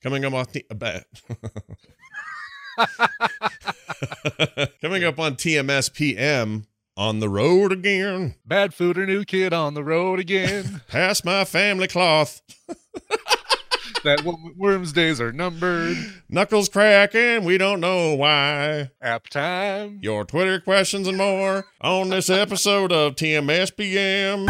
Coming up on coming up on TMS PM, on the road again. Bad food or new kid on the road again. Pass my family cloth. That Worms days are numbered. Knuckles cracking, we don't know why. App time. Your Twitter questions and more on this episode of TMS PM.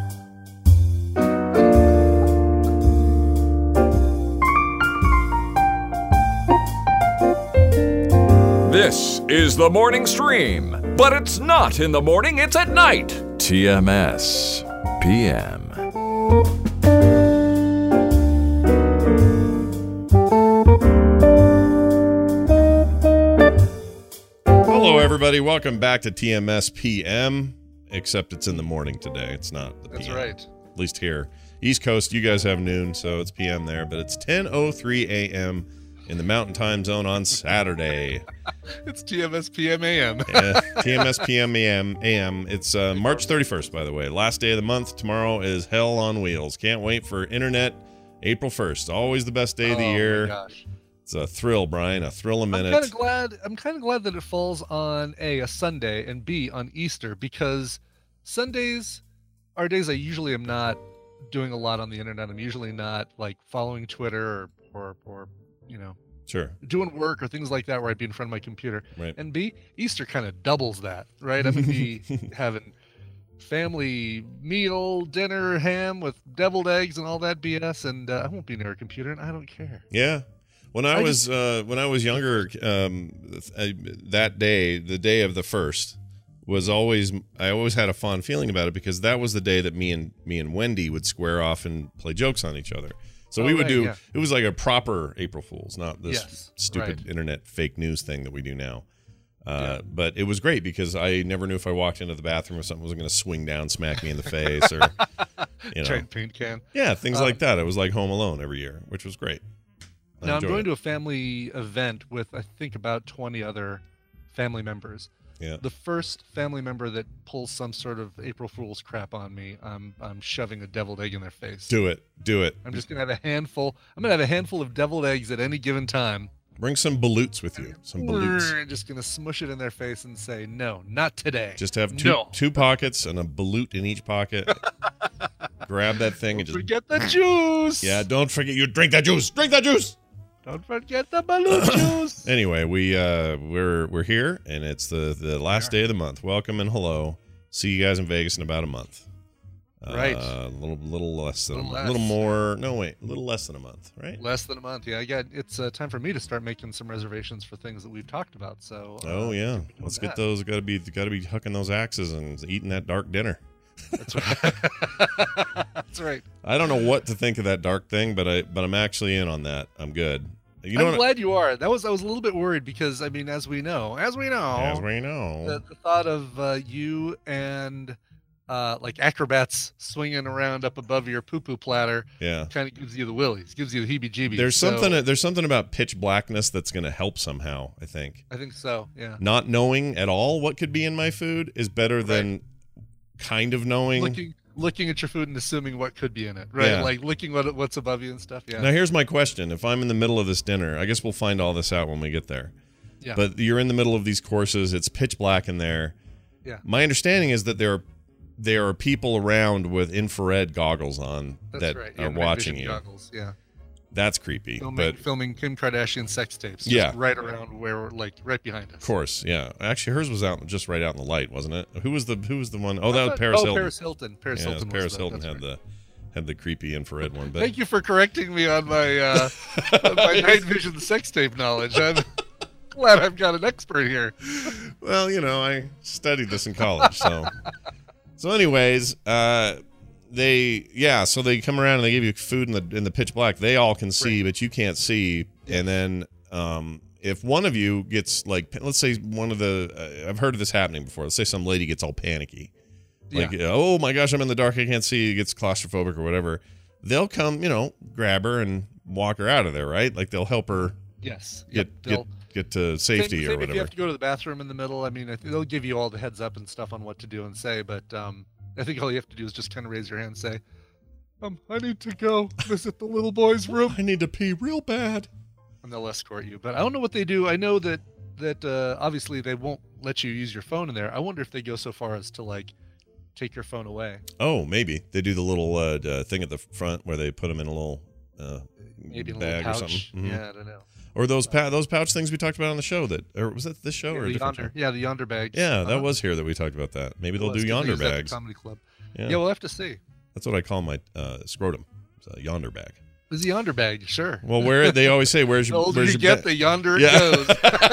This is the morning stream, but it's not in the morning, it's at night. TMS PM. Hello, everybody. Welcome back to TMS PM, except it's in the morning today. It's not the PM. That's right. At least here. East Coast, you guys have noon, so it's PM there, but it's 10:03 a.m. in the Mountain Time Zone on Saturday. It's TMS PM AM. TMS PM AM. It's March 31st, by the way. Last day of the month. Tomorrow is Hell on Wheels. Can't wait for Internet. April 1st. Always the best day of the year. My gosh. It's a thrill, Brian. A thrill a minute. I'm kind of glad that it falls on a Sunday and B on Easter, because Sundays are days I usually am not doing a lot on the internet. I'm usually not like following Twitter or you know, Sure. doing work or things like that where I'd be in front of my computer. Right. And B, Easter kind of doubles that, right? I'm gonna be having family meal, dinner, ham with deviled eggs and all that BS, and I won't be near a computer, and I don't care. Yeah. When I was younger, that day, the day of the first, was always, I always had a fond feeling about it, because that was the day that me and Wendy would square off and play jokes on each other. So we would do, It was like a proper April Fool's, not this stupid internet fake news thing that we do now. But it was great, because I never knew if I walked into the bathroom if something was going to swing down, smack me in the face, or, you know. Giant paint can. Yeah, things like that. It was like Home Alone every year, which was great. Now, I'm going to a family event with, I think, about 20 other family members. Yeah. The first family member that pulls some sort of April Fool's crap on me, I'm shoving a deviled egg in their face. Do it. I'm just going to have a handful. I'm going to have a handful of deviled eggs at any given time. Bring some baloots with you. Some baloots. I'm just going to smush it in their face and say, no, not today. Just have two pockets and a balut in each pocket. Grab that thing and just forget the juice. Yeah, don't forget, you drink that juice. Drink that juice. Don't forget the balloon juice. Anyway, we're here, and it's the last day of the month. Welcome and hello. See you guys in Vegas in about a month. Right. A little less than a month. A little more. No, wait. A little less than a month, right? Less than a month. Yeah. It's time for me to start making some reservations for things that we've talked about. So. Oh yeah. Let's get those. Got to be hucking those axes and eating that dark dinner. That's right. That's right. I don't know what to think of that dark thing, but I'm actually in on that. I'm good. I'm glad you are. I was a little bit worried, because I mean, as we know, the thought of you and like acrobats swinging around up above your poo-poo platter, kind of gives you the willies, gives you the heebie-jeebies. There's something about pitch blackness that's going to help somehow. I think so. Yeah. Not knowing at all what could be in my food is better than kind of knowing. Looking at your food and assuming what could be in it, right? Yeah. Like looking what's above you and stuff. Yeah. Now here's my question: if I'm in the middle of this dinner, I guess we'll find all this out when we get there. Yeah. But you're in the middle of these courses; it's pitch black in there. Yeah. My understanding is that there are people around with infrared goggles on that are watching you. Goggles. Yeah. That's creepy. Filming Kim Kardashian sex tapes. Right around where, like, right behind us. Of course, yeah. Actually, hers was just right out in the light, wasn't it? Who was the one? Oh, that was Paris Hilton. Paris Hilton. Paris Hilton had the creepy infrared one. But thank you for correcting me on my my night vision sex tape knowledge. I'm glad I've got an expert here. Well, I studied this in college, so. So, anyways, so they come around and they give you food in the pitch black. They all can see, but you can't see. And then if one of you gets, like, let's say one of the I've heard of this happening before. Let's say some lady gets all panicky, like, oh my gosh, I'm in the dark, I can't see. Gets claustrophobic or whatever. They'll come, grab her and walk her out of there, right? Like, they'll help her. Yes. Get to safety same or whatever. If you have to go to the bathroom in the middle, I mean, they'll give you all the heads up and stuff on what to do and say, but I think all you have to do is just kind of raise your hand and say, I need to go visit the little boy's room. I need to pee real bad. And they'll escort you. But I don't know what they do. I know that obviously they won't let you use your phone in there. I wonder if they go so far as to like take your phone away. Oh, maybe they do the little thing at the front where they put them in a little maybe a bag little pouch. or something. Mm-hmm. Yeah, I don't know. Or those pouch things we talked about on the show or was that this show or a different show? Yeah, the Yonder bags. Yeah, that was here that we talked about that. Maybe they'll do Yonder bags. Comedy Club. Yeah. We'll have to see. That's what I call my scrotum. It's a Yonder bag. It's a Yonder bag, sure. Well, where they always say, "Where's your?" The older where's you your get, the yonder it goes.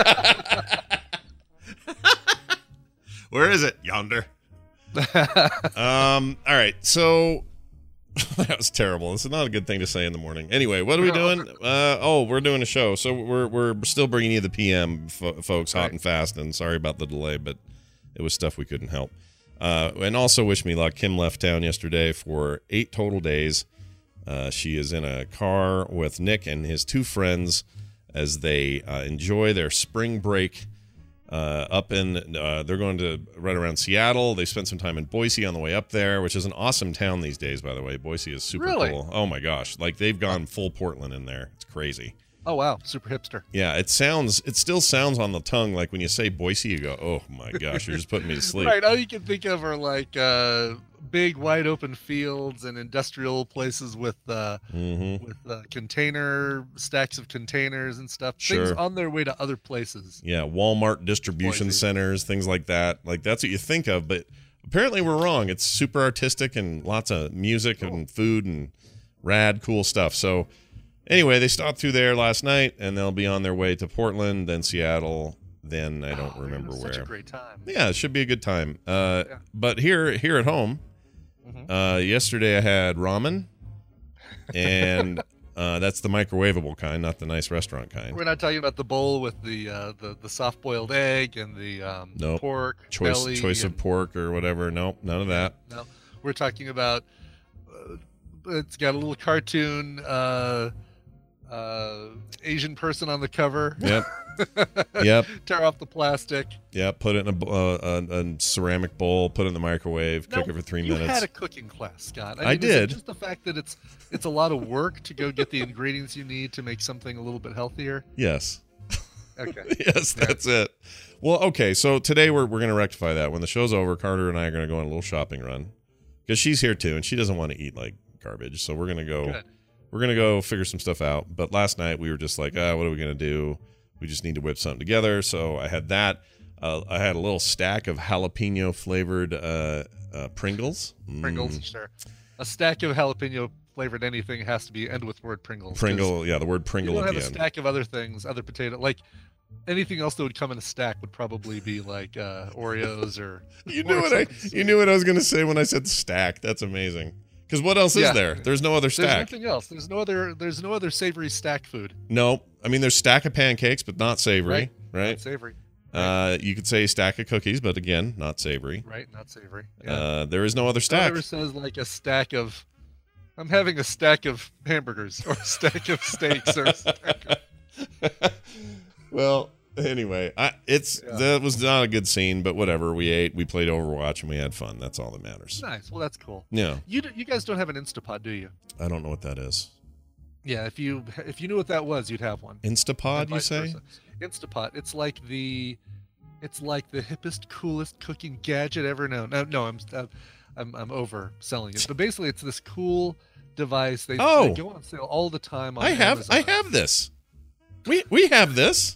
Where is it? Yonder. All right. So that was terrible. This is not a good thing to say in the morning. Anyway, what are we doing? We're doing a show. So we're still bringing you the PM, folks, hot and fast. And sorry about the delay, but it was stuff we couldn't help. And also wish me luck. Kim left town yesterday for 8 total days. She is in a car with Nick and his 2 friends as they enjoy their spring break they're going to right around Seattle. They spent some time in Boise on the way up there, which is an awesome town these days, by the way. Boise is super cool. Oh my gosh. Like they've gone full Portland in there. It's crazy. Oh wow, super hipster. Yeah, it still sounds on the tongue like when you say Boise, you go, oh my gosh, you're just putting me to sleep. Right, all you can think of are like big wide open fields and industrial places with container stacks of containers and stuff. Sure. Things on their way to other places. Yeah, Walmart distribution centers, things like that. Like that's what you think of, but apparently we're wrong. It's super artistic and lots of music and food and rad, cool stuff. So anyway, they stopped through there last night, and they'll be on their way to Portland, then Seattle, then I don't remember where. Such a great time. Yeah, it should be a good time. But here at home, yesterday I had ramen, and that's the microwavable kind, not the nice restaurant kind. We're not talking about the bowl with the soft-boiled egg and the pork choice of pork or whatever. Nope, none of that. No, we're talking about. It's got a little cartoon Asian person on the cover. Yep. Yep. Tear off the plastic. Yep. Put it in a ceramic bowl. Put it in the microwave. Cook it for 3 minutes. You had a cooking class, Scott. I did. Just the fact that it's a lot of work to go get the ingredients you need to make something a little bit healthier. Yes. Okay. Yes, that's it. Well, okay. So today we're going to rectify that. When the show's over, Carter and I are going to go on a little shopping run because she's here too, and she doesn't want to eat like garbage. So we're going to go. Good. We're going to go figure some stuff out. But last night we were just like, what are we going to do? We just need to whip something together. So I had that. I had a little stack of jalapeno flavored Pringles. Pringles, sure. A stack of jalapeno flavored anything has to be end with word Pringles. Pringle, yeah, the word Pringle at the end. You don't have a stack of other things, other potato. Like anything else that would come in a stack would probably be like Oreos or. You knew what I was going to say when I said stack. That's amazing. Because what else is there? There's no other stack. There's nothing else. There's no other savory stack food. No, I mean there's stack of pancakes, but not savory. Right? Not savory. You could say stack of cookies, but again, not savory. Right, not savory. Yeah. There is no other stack. It never says like a stack of. I'm having a stack of hamburgers or a stack of steaks or. A stack of... Well, anyway, that was not a good scene, but whatever. We ate, we played Overwatch, and we had fun. That's all that matters. Nice. Well, that's cool. Yeah. You guys don't have an Instapod, do you? I don't know what that is. Yeah, if you knew what that was, you'd have one. Instapod, you say? Instapot. It's like the hippest, coolest cooking gadget ever known. No, I'm overselling it. But basically, it's this cool device. They go on sale all the time on Amazon. I have this. We have this.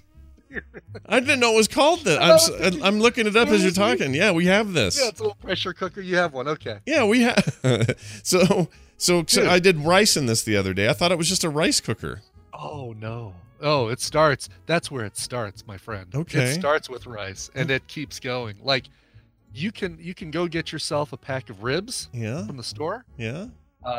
I didn't know it was called that. I'm looking it up as you're talking. Yeah, we have this. Yeah, it's a little pressure cooker. You have one. Okay. Yeah, we have. So I did rice in this the other day. I thought it was just a rice cooker. Oh no. Oh, it starts. That's where it starts, my friend. Okay. It starts with rice, and it keeps going. Like, you can go get yourself a pack of ribs. From the store. Yeah.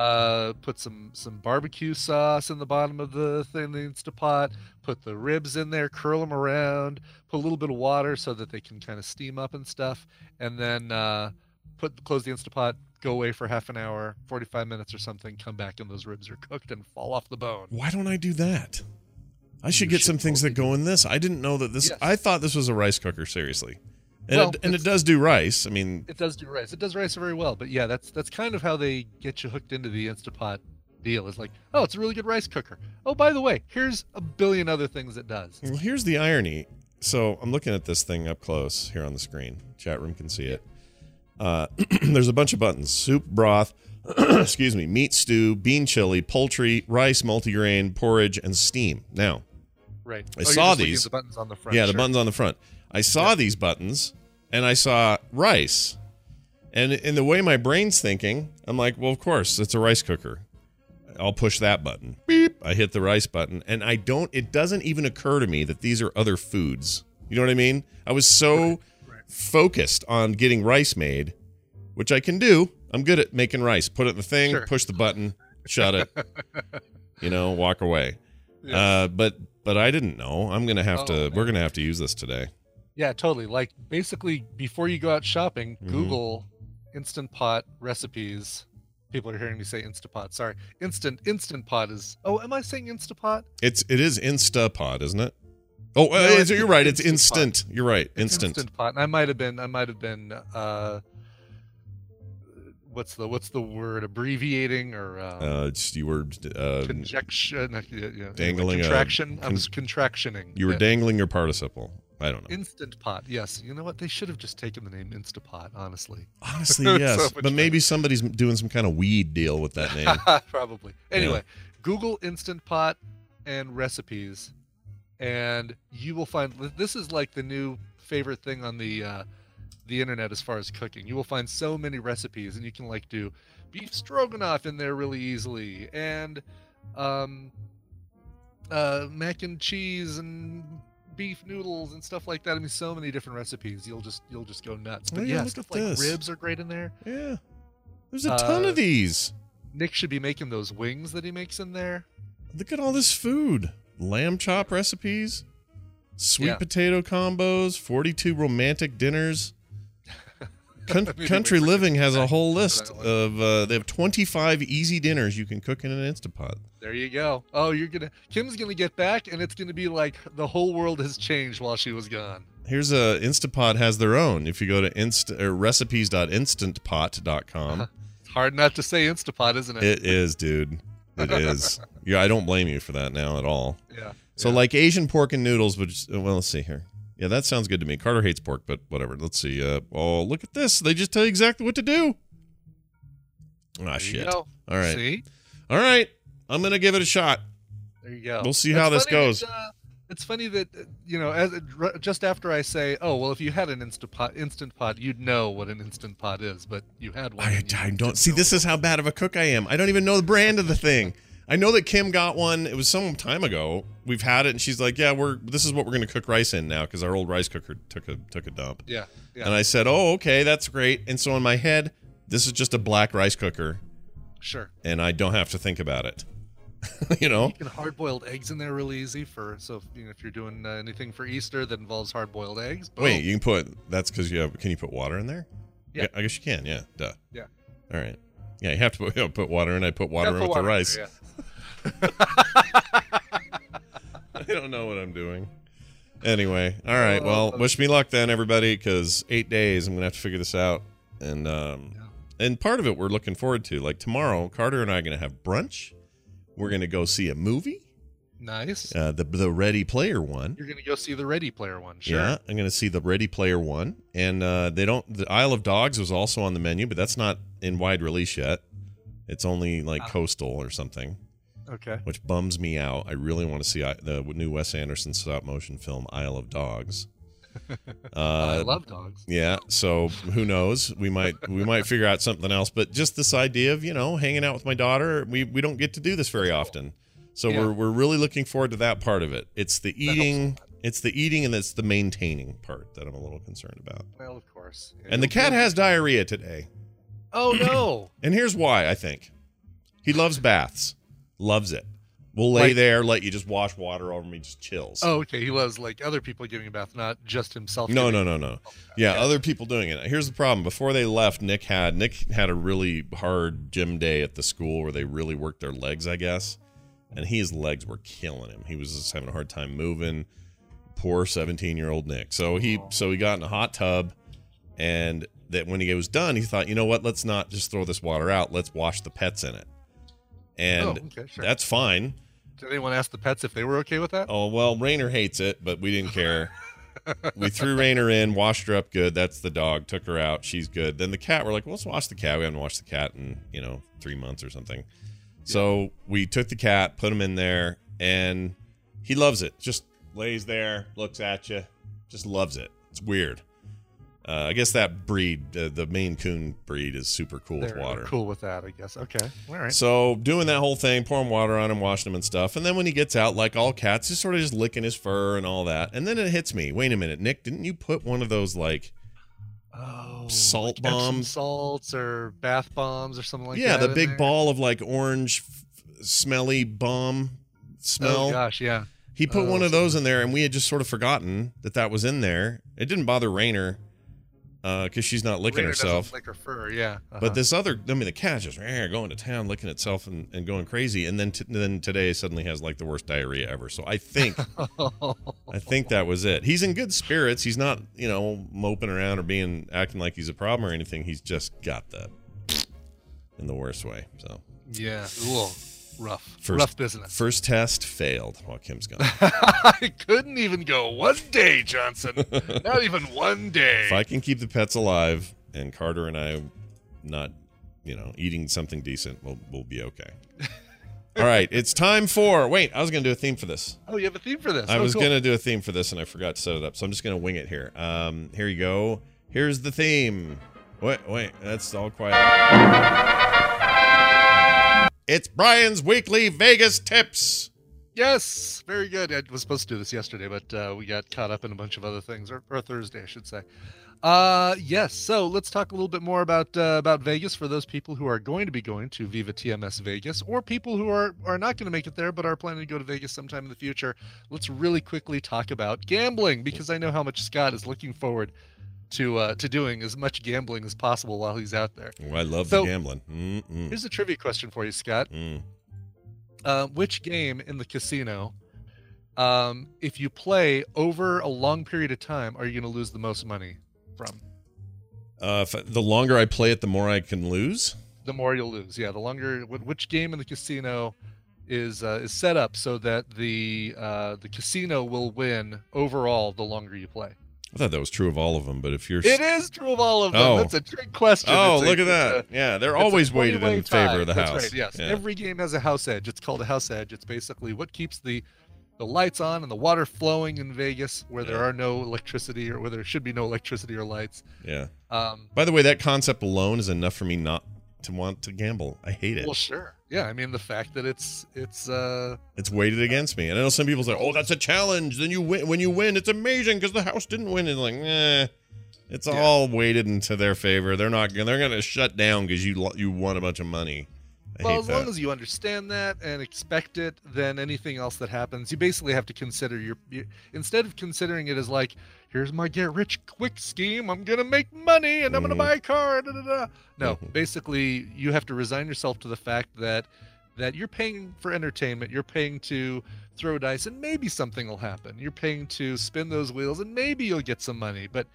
Put some barbecue sauce in the bottom of the thing, the Instapot. Put the ribs in there, curl them around. Put a little bit of water so that they can kind of steam up and stuff. And then close the Instapot. Go away for half an hour, 45 minutes or something. Come back and those ribs are cooked and fall off the bone. Why don't I do that? I should get some things that go in this. I didn't know that this. Yes. I thought this was a rice cooker. Seriously. And it does do rice. I mean, it does do rice. It does rice very well. But yeah, that's kind of how they get you hooked into the Instapot deal. Is like, oh, it's a really good rice cooker. Oh, by the way, here's a billion other things it does. well, here's the irony. So I'm looking at this thing up close here on the screen. Chat room can see it. There's a bunch of buttons: soup, broth, excuse me, meat stew, bean chili, poultry, rice, multigrain, porridge, and steam. Now, Right. I saw these. The buttons on the front. Yeah, the buttons on the front. I saw these buttons, and I saw rice. And in the way my brain's thinking, I'm like, well, of course, it's a rice cooker. I'll push that button. Beep. I hit the rice button, and it doesn't even occur to me that these are other foods. You know what I mean? I was so focused on getting rice made, which I can do. I'm good at making rice. Put it in the thing, push the button, shut it, walk away. Yeah. But I didn't know. I'm going to have to, we're going to have to use this today. Yeah, totally. Like, basically, before you go out shopping, Google Instant Pot recipes. People are hearing me say Instapot. Sorry. Instant Pot is... Oh, am I saying Instapot? It is Instapot, isn't it? Oh, no, you're right. It's instant. You're right. Instant. Instant Pot. And I might have been what's the word? Abbreviating or you were conjunction, dangling contraction. I was contractioning. You were dangling your participle. I don't know. Instant Pot. Yes. You know what? They should have just taken the name Instapot, honestly. Honestly, yes. So but maybe somebody's doing some kind of weed deal with that name. Probably. Anyway, Google Instant Pot and recipes, and you will find this is like the new favorite thing on the internet as far as cooking. You will find so many recipes, and you can like do beef stroganoff in there really easily, and mac and cheese and beef noodles and stuff like that. I mean, so many different recipes. You'll just go nuts. But yeah, stuff like ribs are great in there. Yeah, there's a ton of these. Nick should be making those wings that he makes in there. Look at all this food: lamb chop recipes, sweet potato combos, 42 romantic dinners. Country Living has a whole list of they have 25 easy dinners you can cook in an Instapot. There you go. Oh, Kim's gonna get back, and it's gonna be like the whole world has changed while she was gone. Here's Instapot has their own. If you go to recipes.instantpot.com. It's hard not to say Instapot, isn't it? It is, dude. It is. Yeah, I don't blame you for that now at all. Yeah. So like Asian pork and noodles, but let's see here. Yeah, that sounds good to me. Carter hates pork, but whatever. Let's see. Oh, look at this. They just tell you exactly what to do. Ah, shit. All right. See? All right. I'm going to give it a shot. There you go. We'll see how this goes. It's funny that, just after I say, oh, well, if you had an Instant Pot, you'd know what an Instant Pot is, but you had one. I don't. See, this is how bad of a cook I am. I don't even know the brand of the thing. I know that Kim got one. It was some time ago. We've had it, and she's like, "Yeah, this is what we're going to cook rice in now because our old rice cooker took a dump." Yeah. And I said, "Oh, okay, that's great." And so in my head, this is just a black rice cooker. Sure. And I don't have to think about it. You can hard-boiled eggs in there really easy if you're doing anything for Easter that involves hard-boiled eggs. Boom. Wait, you can put that's because can you put water in there? Yeah, I guess you can. Yeah, duh. Yeah. All right. Yeah, you have to put water in. I put water in with the rice. There, yeah. I don't know what I'm doing. Anyway, all right. Well, wish me luck then, everybody, because 8 days I'm gonna have to figure this out, and part of it we're looking forward to. Like tomorrow, Carter and I are gonna have brunch. We're gonna go see a movie. Nice. The Ready Player One. You're gonna go see the Ready Player One. Sure. Yeah, I'm gonna see the Ready Player One, and the Isle of Dogs was also on the menu, but that's not in wide release yet. It's only like coastal or something. Okay. Which bums me out. I really want to see the new Wes Anderson stop motion film Isle of Dogs. I love dogs. Yeah. So who knows? We might figure out something else. But just this idea of hanging out with my daughter. We don't get to do this very often. So we're really looking forward to that part of it. It's the eating. It's the eating and it's the maintaining part that I'm a little concerned about. Well, of course. Yeah, and the cat has diarrhea today. Oh no! And here's why. I think he loves baths. Loves it. We'll lay there, let you just wash water over me, just chills. Oh, okay. He loves like other people giving a bath, not just himself. No. Yeah, other people doing it. Here's the problem. Before they left, Nick had a really hard gym day at the school where they really worked their legs, I guess. And his legs were killing him. He was just having a hard time moving. Poor 17-year-old Nick. So he got in a hot tub, and that when he was done, he thought, you know what? Let's not just throw this water out. Let's wash the pets in it. And okay, sure. that's fine. Did anyone ask the pets if they were okay with that? Oh, well, Rainer hates it, but we didn't care. We threw Rainer in, washed her up good. That's the dog. Took her out. She's good. Then the cat, we're like, well, let's wash the cat. We haven't washed the cat in, 3 months or something. So we took the cat, put him in there, and he loves it. Just lays there, looks at you, just loves it. It's weird. I guess that breed, the Maine Coon breed, is super cool with water. Cool with that, I guess. Okay, all right. So doing that whole thing, pouring water on him, washing him and stuff, and then when he gets out, like all cats, just sort of just licking his fur and all that. And then it hits me. Wait a minute, Nick, didn't you put one of those salt bombs, Epsom salts or bath bombs or something like that? Yeah, the big ball of like orange, smelly bomb smell. Oh gosh, yeah. He put one of those in there, and we had just sort of forgotten that was in there. It didn't bother Rainer. Because she's not licking Rainer herself. doesn't lick her fur, yeah. But this the cat's just going to town, licking itself and going crazy. And then then today suddenly has like the worst diarrhea ever. So I think that was it. He's in good spirits. He's not, moping around or acting like he's a problem or anything. He's just got that in the worst way. So yeah, rough business. First test failed while Kim's gone. I couldn't even go one day, Johnson. Not even one day. If I can keep the pets alive and Carter and I not, eating something decent, we'll be okay. All right, it's time for... Wait, I was going to do a theme for this. Oh, you have a theme for this? I was going to do a theme for this, and I forgot to set it up, so I'm just going to wing it here. Here you go. Here's the theme. Wait, that's all quiet. It's Brian's Weekly Vegas Tips. Yes, very good. I was supposed to do this yesterday, but we got caught up in a bunch of other things, or Thursday, I should say. Yes, so let's talk a little bit more about Vegas for those people who are going to be going to Viva TMS Vegas, or people who are not going to make it there but are planning to go to Vegas sometime in the future. Let's really quickly talk about gambling, because I know how much Scott is looking forward to doing as much gambling as possible while he's out there. Oh, I love the gambling. Here's a trivia question for you, Scott. Which game in the casino, if you play over a long period of time, are you going to lose the most money from? The longer I play it, the more I can lose? The more you'll lose, yeah. The longer. Which game in the casino is set up so that the casino will win overall the longer you play? I thought that was true of all of them, but if you're... It is true of all of them. Oh. That's a trick question. Oh, look at that. Yeah, they're always weighted in favor of the house. That's right, yes. Yeah. Every game has a house edge. It's called a house edge. It's basically what keeps the lights on and the water flowing in Vegas where there are no electricity, or where there should be no electricity or lights. Yeah. By the way, that concept alone is enough for me not to want to gamble. I hate it. Well, sure. Yeah, I mean, the fact that it's weighted against me. And I know some people say, "Oh, that's a challenge. Then you win. When you win, it's amazing because the house didn't win." It's like, it's all weighted into their favor. They're going to shut down because you won a bunch of money. Well, as long as you understand that and expect it, then anything else that happens, you basically have to consider your instead of considering it as like, here's my get rich quick scheme, I'm gonna make money and I'm gonna buy a car. No, basically you have to resign yourself to the fact that you're paying for entertainment, you're paying to throw dice, and maybe something will happen. You're paying to spin those wheels, and maybe you'll get some money. But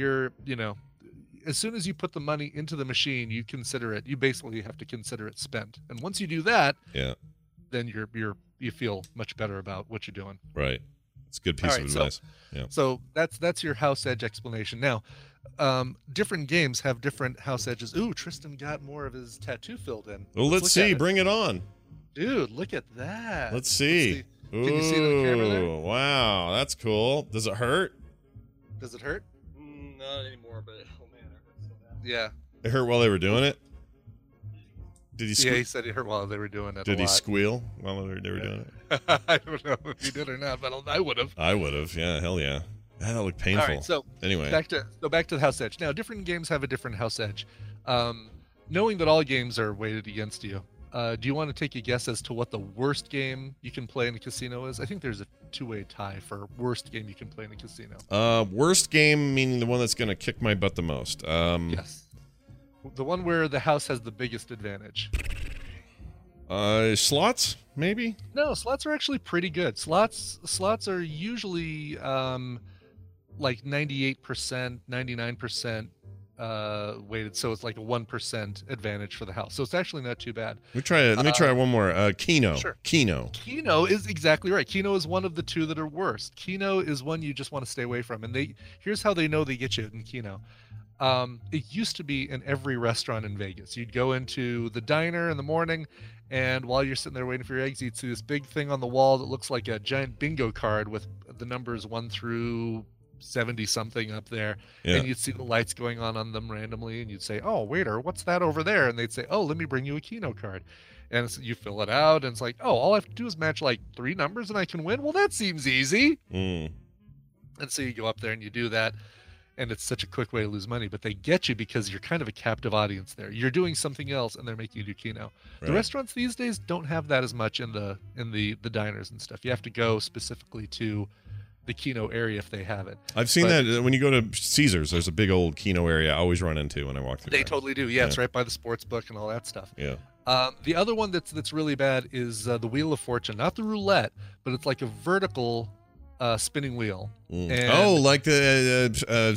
as soon as you put the money into the machine, you basically have to consider it spent. And once you do that, then you feel much better about what you're doing. Right. It's a good piece of advice. So that's your house edge explanation. Now, different games have different house edges. Ooh, Tristan got more of his tattoo filled in. Well, let's see. Bring it on. Dude, look at that. Let's see. Can you see it on the camera there? Wow, that's cool. Does it hurt? Does it hurt? Not anymore, but oh man, it hurts so bad. Yeah. It hurt while they were doing it? Did he squeal? Yeah, he said it hurt while they were doing it. Did he squeal while they were doing it? I don't know if he did or not, but I would have. I would have. Yeah, hell yeah. That looked painful. All right, so anyway, back to the house edge. Now, different games have a different house edge. Knowing that all games are weighted against you, do you want to take a guess as to what the worst game you can play in a casino is? I think there's a two-way tie for worst game you can play in a casino. Worst game meaning the one that's going to kick my butt the most. Yes. The one where the house has the biggest advantage. Slots, maybe? No, slots are actually pretty good. Slots are usually like 98%, 99% weighted, so it's like a 1% advantage for the house. So it's actually not too bad. Let me try one more. Keno. Sure. Keno. Keno is exactly right. Keno is one of the two that are worst. Keno is one you just want to stay away from. And here's how they know they get you in Keno. It used to be in every restaurant in Vegas. You'd go into the diner in the morning, and while you're sitting there waiting for your eggs, you'd see this big thing on the wall that looks like a giant bingo card with the numbers 1 through 70 something up there. Yeah. And you'd see the lights going on them randomly, and you'd say, "Oh, waiter, what's that over there?" And they'd say, "Oh, let me bring you a Keno card." And so you fill it out, and it's like, "Oh, all I have to do is match like 3 numbers and I can win." Well, that seems easy. Mm. And so you go up there and you do that, and it's such a quick way to lose money, but they get you because you're kind of a captive audience there. You're doing something else and they're making you do Keno. The Right. restaurants these days don't have that as much in the diners and stuff. You have to go specifically to the Keno area if they have it. I've seen But- that when you go to Caesars. There's a big old Keno area I always run into when I walk through They there. totally do. Yeah, it's right by the sports book and all that stuff. Yeah. The other one that's really bad is the Wheel of Fortune, not the roulette, but it's like a vertical spinning wheel. Mm. And- Oh, like the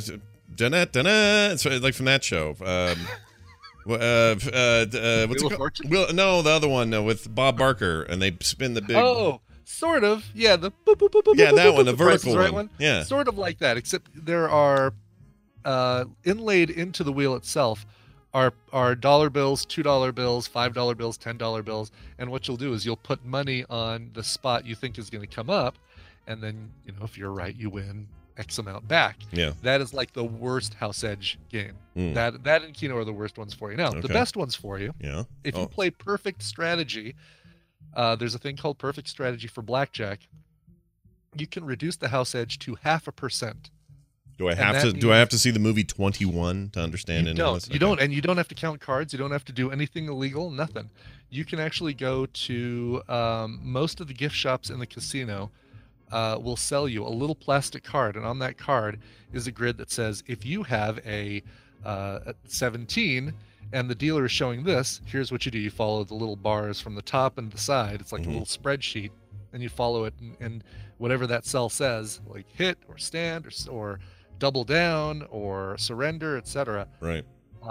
it's like from that show. What's Wheel it of called? Fortune? No, the other one with Bob Barker, and they spin the big. Oh, sort of. Yeah, the boop, boop, boop, boop, Yeah, boop, that boop, one, the boop, Price is vertical Right one. Yeah. Sort of like that, except there are inlaid into the wheel itself are dollar bills, $2 bills, $5 bills, $10 bills, and what you'll do is you'll put money on the spot you think is going to come up, and then if you're right, you win X amount back. Yeah. That is like the worst house edge game. Mm. That and Keno are the worst ones for you. Now, the Okay. best ones for you, Yeah. if you play Perfect Strategy, there's a thing called Perfect Strategy for blackjack. You can reduce the house edge to 0.5%. Do I and have that to? Do I means- have to see the movie 21 to understand You any don't. of this? You don't, and you don't have to count cards. You don't have to do anything illegal. Nothing. You can actually go to most of the gift shops in the casino. Will sell you a little plastic card, and on that card is a grid that says, if you have a 17 and the dealer is showing this, here's what you do. You follow the little bars from the top and the side. It's like a little spreadsheet, and you follow it, and whatever that cell says, like hit or stand or double down or surrender, etc. Right.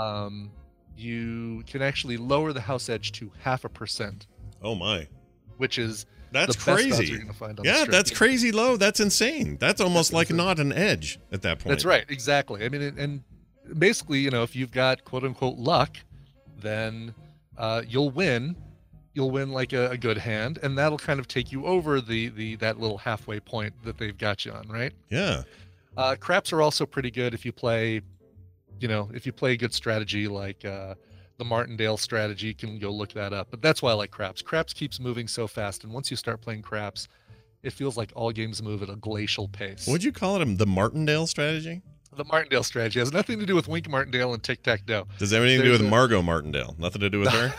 You can actually lower the house edge to 0.5%, Oh my. which is That's the best odds crazy. you're gonna find on the Yeah, strip. that's crazy low. That's insane. That's almost like insane. not an edge at that point. That's right, exactly. I mean, and basically, if you've got quote unquote luck, then you'll win. You'll win like a good hand, and that'll kind of take you over that little halfway point that they've got you on, right? Yeah. Craps are also pretty good if you play, a good strategy like the Martindale strategy. You can go look that up. But that's why I like craps. Craps keeps moving so fast, and once you start playing craps, it feels like all games move at a glacial pace. Would you call it the Martindale strategy? The Martindale strategy has nothing to do with Wink Martindale and Tic Tac Toe. Does it have anything to do There's with a- Margot Martindale? Nothing to do with her?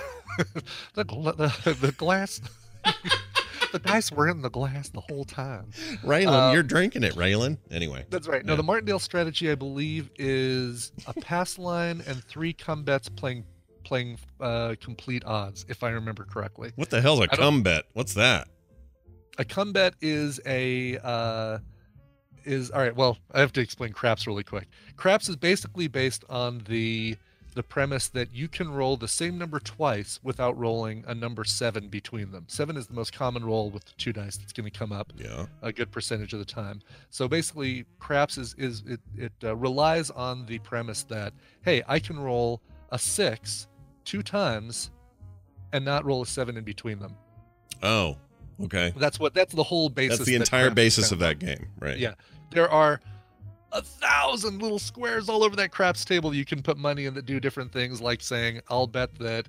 the glass, the dice were in the glass the whole time. Raylan, you're drinking it, Raylan. Anyway. That's right. No, Yeah. the Martindale strategy, I believe, is a pass line and 3 come bets playing complete odds, if I remember correctly. What the hell's a don't- cum bet? What's that? A come bet is all right. Well, I have to explain craps really quick. Craps is basically based on the premise that you can roll the same number twice without rolling a number 7 between them. 7 is the most common roll with the 2 dice that's going to come up Yeah. a good percentage of the time. So basically, craps relies on the premise that, hey, I can roll a 6 2 times and not roll a 7 in between them. Oh, okay. That's the whole basis. That's the that entire craps basis is of that game, right? Yeah. There are 1,000 little squares all over that craps table you can put money in that do different things, like saying, I'll bet that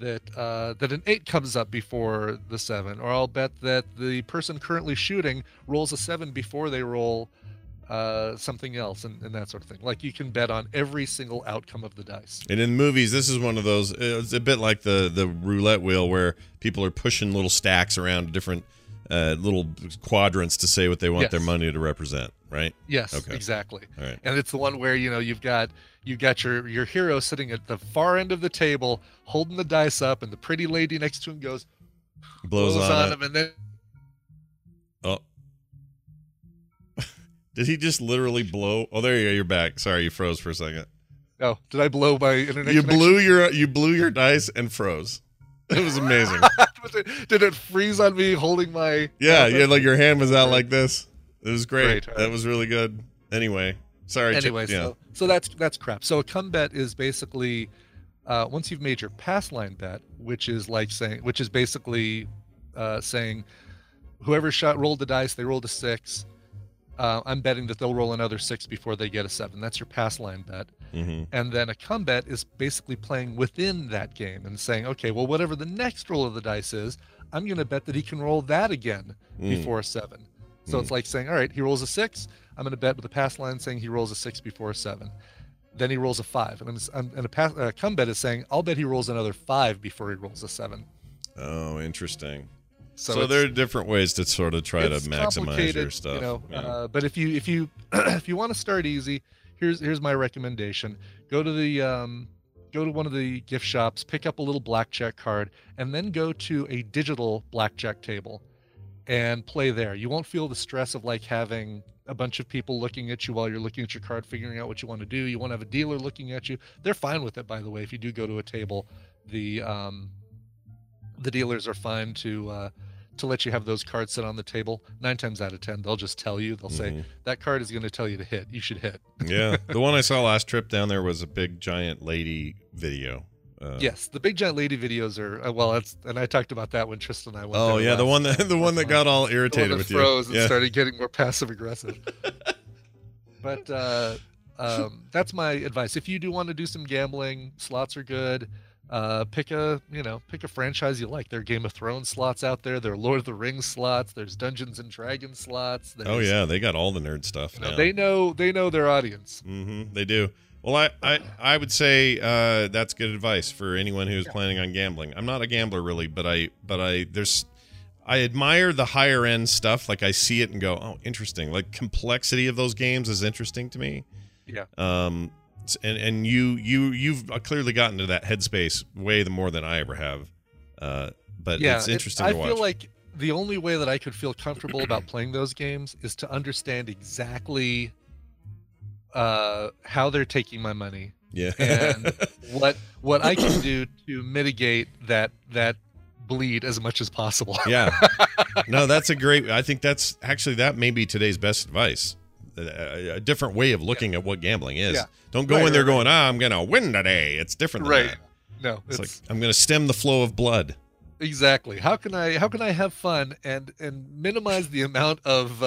an 8 comes up before the 7, or I'll bet that the person currently shooting rolls a 7 before they roll something else, and that sort of thing. Like, you can bet on every single outcome of the dice. And in movies, this is one of those. It's a bit like the roulette wheel, where people are pushing little stacks around different little quadrants to say what they want their Yes. money to represent, right? Yes, Okay. exactly. All right. And it's the one where you've got your hero sitting at the far end of the table holding the dice up, and the pretty lady next to him goes, blows on him, and then oh. Did he just literally blow? Oh, there you go. You're back. Sorry, you froze for a second. oh, did I blow my internet? You connection? blew your dice and froze. It was amazing. Did it freeze on me holding my? Yeah, like your hand was out like this. It was great. Great. That was really good. Anyway, sorry. Anyway, yeah. so that's crap. So a come bet is basically once you've made your pass line bet, which is basically saying whoever rolled the dice, they rolled a 6. I'm betting that they'll roll another 6 before they get a 7. That's your pass line bet. Mm-hmm. And then a come bet is basically playing within that game and saying, okay, well, whatever the next roll of the dice is, I'm going to bet that he can roll that again before a 7. So it's like saying, all right, he rolls a 6. I'm going to bet with a pass line saying he rolls a 6 before a 7. Then he rolls a 5. And a come bet is saying, I'll bet he rolls another 5 before he rolls a 7. Oh, interesting. So there are different ways to sort of try to maximize your stuff. You know, yeah. But if you if you want to start easy, here's my recommendation: go to one of the gift shops, pick up a little blackjack card, and then go to a digital blackjack table and play there. You won't feel the stress of like having a bunch of people looking at you while you're looking at your card, figuring out what you want to do. You won't have a dealer looking at you. They're fine with it, by the way. If you do go to a table, the dealers are fine to let you have those cards sit on the table. 9 times out of 10, they'll just tell you. They'll say, that card is going to tell you to hit. You should hit. Yeah. The one I saw last trip down there was a big giant lady video. Yes, the big giant lady videos are and I talked about that when Tristan and I went. Oh yeah, the one that got all irritated with froze you. And started getting more passive aggressive. But that's my advice. If you do want to do some gambling, slots are good. Pick a franchise you like. There are Game of Thrones slots out there. There are Lord of the Rings slots. There's Dungeons and Dragons slots. Oh yeah, they got all the nerd stuff now. They know their audience. Mm-hmm, they do. Well, I would say that's good advice for anyone who's planning on gambling. I'm not a gambler really, but I admire the higher end stuff. Like I see it and go, oh, interesting. Like complexity of those games is interesting to me. Yeah. And you've clearly gotten to that headspace way more than I ever have. But it's interesting to watch. I feel like the only way that I could feel comfortable about playing those games is to understand exactly how they're taking my money. Yeah. And what I can do to mitigate that bleed as much as possible. Yeah. No, that's I think that may be today's best advice. A different way of looking at what gambling is. Yeah. Don't go in there going, I'm going to win today. It's different than that. No, it's like I'm going to stem the flow of blood. Exactly. How can I have fun and minimize the amount of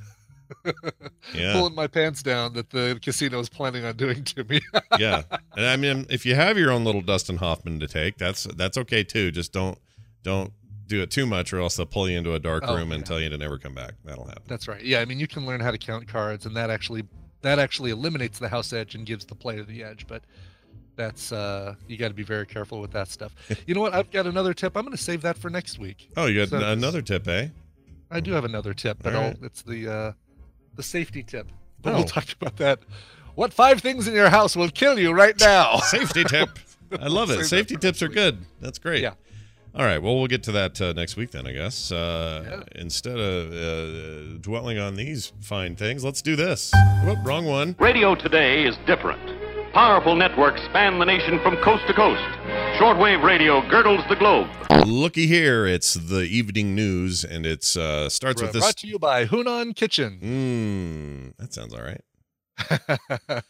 pulling my pants down that the casino is planning on doing to me? Yeah. And I mean, if you have your own little Dustin Hoffman to take, that's okay too. Just don't do it too much, or else they'll pull you into a dark room and tell you to never come back. That'll happen. That's right. Yeah, I mean, you can learn how to count cards, and that actually eliminates the house edge and gives the player the edge. But that's you got to be very careful with that stuff. You know what? I've got another tip. I'm going to save that for next week. Oh, you got another tip, eh? I do have another tip, but it's the safety tip. But Oh. we'll talk about that. What 5 things in your house will kill you right now? Safety tip. I love it. Safety tips are good. That's great. Yeah. All right. Well, we'll get to that next week then, I guess. Instead of dwelling on these fine things, let's do this. Whoop, wrong one. Radio today is different. Powerful networks span the nation from coast to coast. Shortwave radio girdles the globe. Looky here. It's the evening news, and it starts with this. Brought to you by Hunan Kitchen. That sounds all right.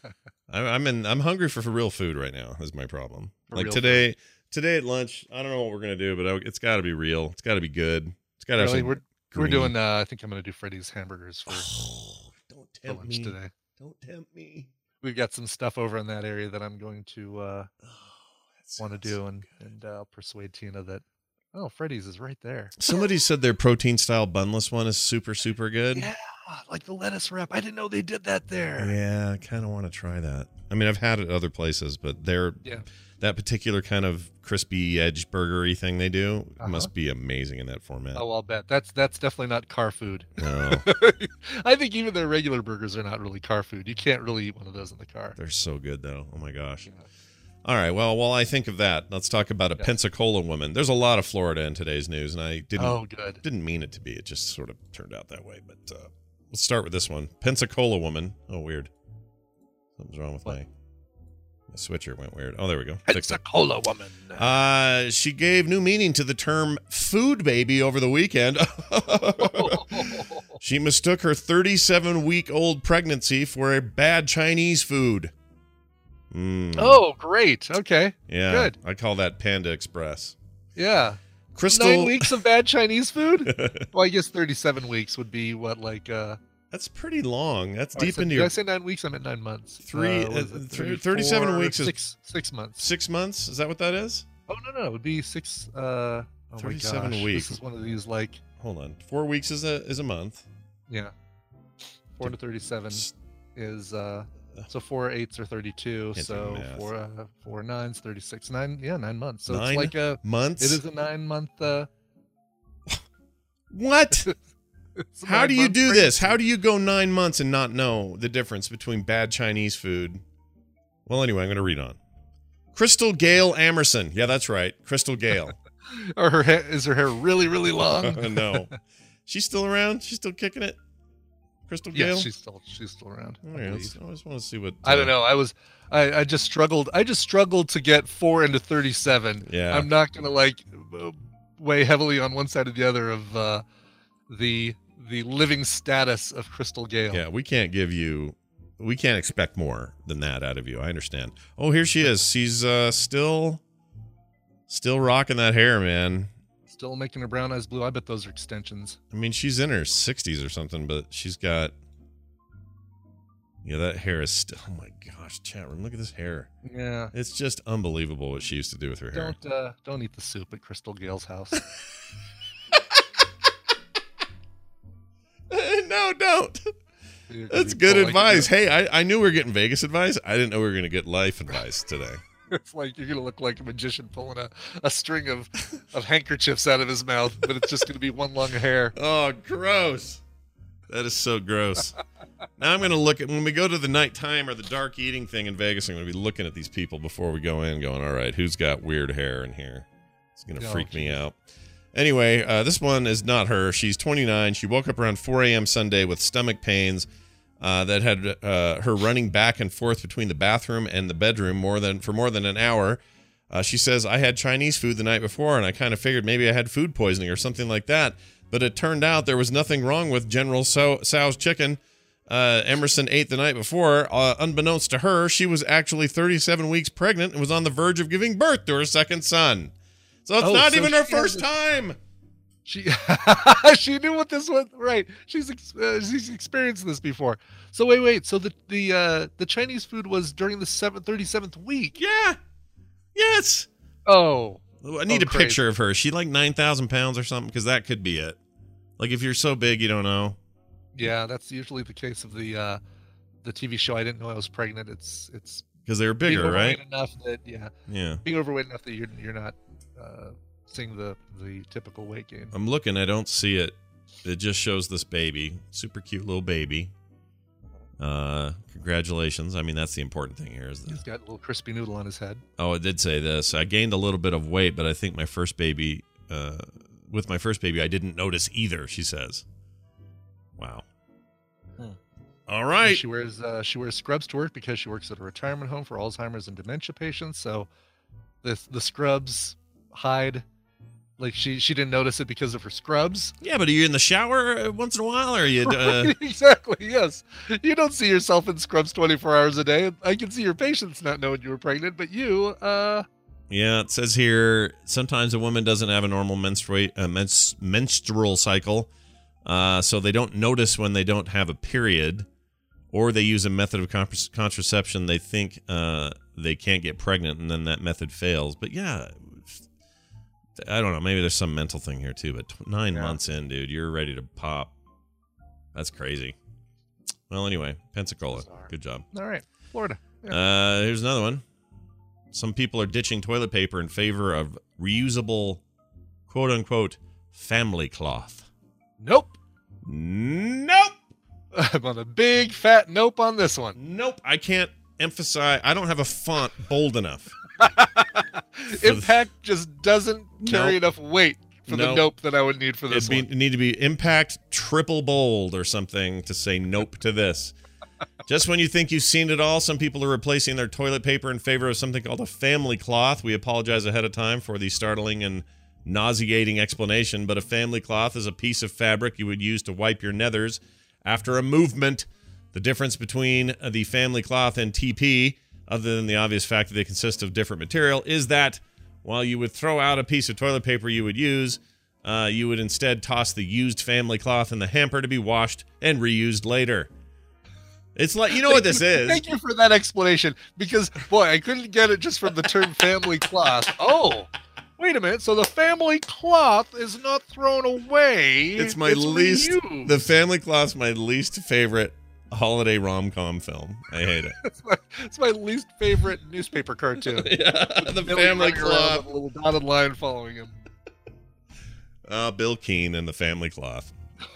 I'm hungry for real food right now. Is my problem. Like today at lunch, I don't know what we're gonna do, but it's got to be real. It's got to be good. It's got to have some. We're doing. I think I'm gonna do Freddy's hamburgers for lunch today. Don't tempt me. We've got some stuff over in that area that I'm going to want to do, and I'll persuade Tina that Freddy's is right there. Somebody said their protein style bunless one is super, super good. Yeah, like the lettuce wrap. I didn't know they did that there. Yeah, I kind of want to try that. I mean, I've had it other places, but that particular kind of crispy edge burgery thing they do must be amazing in that format. Oh, I'll bet. That's definitely not car food. No. I think even their regular burgers are not really car food. You can't really eat one of those in the car. They're so good, though. Oh, my gosh. Yeah. All right. Well, while I think of that, let's talk about a Pensacola woman. There's a lot of Florida in today's news, and I didn't mean it to be. It just sort of turned out that way. But let's start with this one. Pensacola woman. Oh, weird. Something's wrong with my switcher. Went weird. Oh, there we go. Pensacola woman. She gave new meaning to the term food baby over the weekend. She mistook her 37-week-old pregnancy for a bad Chinese food. Oh, great. Okay. Yeah. Good. I call that Panda Express. Yeah. Crystal. 9 weeks of bad Chinese food? Well, I guess 37 weeks would be what, like... That's pretty long. That's deep into Did your... I say 9 weeks? I meant 9 months. 37 weeks. 6 months. 6 months? Is that what that is? Oh, no. It would be 6... oh 37 my gosh. weeks. This is one of these, like... Hold on. 4 weeks is a month. Yeah. 4 into 37 is... So 4 8s are 32. So 4 9s 36. 9 months. So 9 it's like a months. It is a 9-month. What? How do you do this? How do you go 9 months and not know the difference between bad Chinese food? Well, anyway, I'm going to read on. Crystal Gail Amerson. Yeah, that's right. Crystal Gail. Or is her hair really, really long? No. She's still around? She's still kicking it? Crystal Gail? Yeah, she's still around. I just want to see what... I don't know. I just struggled. I just struggled to get 4 into 37. Yeah. I'm not going to weigh heavily on one side or the other of the living status of Crystal Gail. Yeah, we can't expect more than that out of you. I understand. Oh, here she is. She's still rocking that hair, man. Still making her brown eyes blue. I bet those are extensions. I mean, she's in her 60s or something, but she's got... Yeah, that hair is still... Oh, my gosh, chat room, look at this hair. Yeah. It's just unbelievable what she used to do with her hair. Don't eat the soup at Crystal Gail's house. No, don't. That's good advice. Hey, I knew we were getting Vegas advice. I didn't know we were going to get life advice today. It's like you're going to look like a magician pulling a string of handkerchiefs out of his mouth, but it's just going to be one long hair. Oh, gross. That is so gross. Now I'm going to look at, when we go to the nighttime or the dark eating thing in Vegas, I'm going to be looking at these people before we go in going, all right, who's got weird hair in here? It's going to freak me out. Anyway, this one is not her. She's 29. She woke up around 4 a.m. Sunday with stomach pains that had her running back and forth between the bathroom and the bedroom for more than an hour. She says, I had Chinese food the night before, and I kind of figured maybe I had food poisoning or something like that. But it turned out there was nothing wrong with General Tso's chicken Emerson ate the night before. Unbeknownst to her, she was actually 37 weeks pregnant and was on the verge of giving birth to her second son. So it's not even her first time. She knew what this was. Right. She's experienced this before. So wait. So the Chinese food was during the 37th week. Yeah. Yes. Oh. I need a picture of her. Is she like 9,000 pounds or something? Because that could be it. Like if you're so big, you don't know. Yeah, that's usually the case of the TV show. I didn't know I was pregnant. It's because they were bigger, right? Enough that being overweight enough that you're not seeing the typical weight gain. I'm looking. I don't see it. It just shows this baby, super cute little baby. Congratulations. I mean, that's the important thing here. He's got a little crispy noodle on his head. Oh, it did say this. I gained a little bit of weight, but I think with my first baby, I didn't notice either. She says. Wow. All right. She wears scrubs to work because she works at a retirement home for Alzheimer's and dementia patients. So the scrubs hide. Like she didn't notice it because of her scrubs. Yeah, but are you in the shower once in a while, or are you? Exactly. Yes. You don't see yourself in scrubs 24 hours a day. I can see your patients not knowing you were pregnant, but you. Yeah, it says here sometimes a woman doesn't have a normal menstrual cycle, so they don't notice when they don't have a period, or they use a method of contraception. They think they can't get pregnant, and then that method fails. But yeah. I don't know. Maybe there's some mental thing here too, but 9 months in, dude, you're ready to pop. That's crazy. Well, anyway, Pensacola. Good job. All right. Florida. Yeah. Here's another one. Some people are ditching toilet paper in favor of reusable, quote unquote, family cloth. Nope. I'm on a big fat nope on this one. Nope. I can't emphasize. I don't have a font bold enough. Impact just doesn't carry enough weight for the nope that I would need for this one. It'd need to be Impact triple bold or something to say nope to this. Just when you think you've seen it all, some people are replacing their toilet paper in favor of something called a family cloth. We apologize ahead of time for the startling and nauseating explanation, but a family cloth is a piece of fabric you would use to wipe your nethers after a movement. The difference between the family cloth and TP, other than the obvious fact that they consist of different material, is that while you would throw out a piece of toilet paper you would use, you would instead toss the used family cloth in the hamper to be washed and reused later. It's like, you know what this is. Thank you for that explanation, because, boy, I couldn't get it just from the term family cloth. Oh, wait a minute. So the family cloth is not thrown away. It's reused. The family cloth's my least favorite holiday rom-com film. I hate it. It's my least favorite newspaper cartoon. Yeah, the family cloth. With a little dotted line following him. Bill Keane and the family cloth.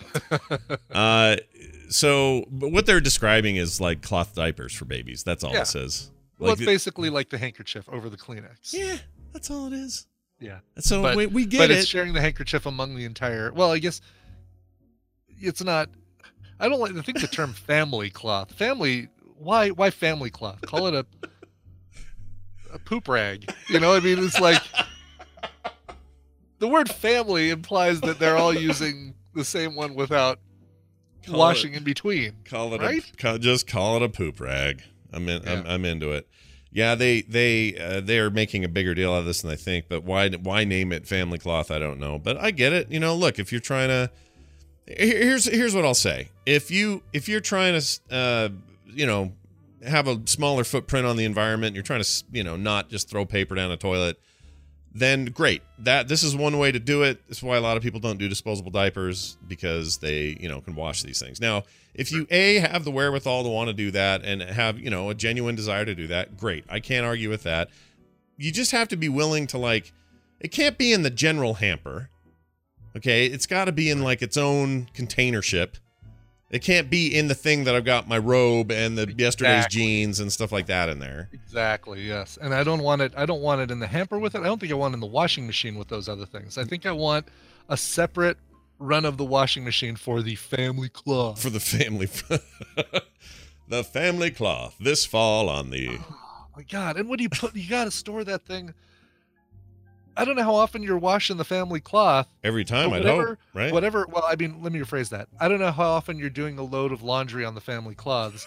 So, but what they're describing is like cloth diapers for babies. That's all it says. Well, it's basically like the handkerchief over the Kleenex. Yeah, that's all it is. Yeah. So we get it. But it's sharing the handkerchief among the entire. Well, I guess it's not. I don't like. I think the term family cloth. Family. Why family cloth? Call it a poop rag. You know, I mean, it's like the word family implies that they're all using the same one without washing in between. Just call it a poop rag. I'm into it. Yeah, they are making a bigger deal out of this than I think, but why name it family cloth? I don't know, but I get it. You know, look, if you're trying to, here's what I'll say. If you're trying to, have a smaller footprint on the environment, you're trying to, not just throw paper down a toilet, then great. This is one way to do it. This is why a lot of people don't do disposable diapers, because they, can wash these things. Now, if you have the wherewithal to want to do that and have, a genuine desire to do that, great. I can't argue with that. You just have to be willing to, it can't be in the general hamper. Okay, it's got to be in its own container ship. It can't be in the thing that I've got my robe and yesterday's jeans and stuff like that in there. Exactly, yes. And I don't want it in the hamper with it. I don't think I want it in the washing machine with those other things. I think I want a separate run of the washing machine for the family cloth. For the family the family cloth this fall on the Oh my God. And what do you got to store that thing? I don't know how often you're washing the family cloth. Every time, I'd hope, right? Well, I mean, let me rephrase that. I don't know how often you're doing a load of laundry on the family cloths.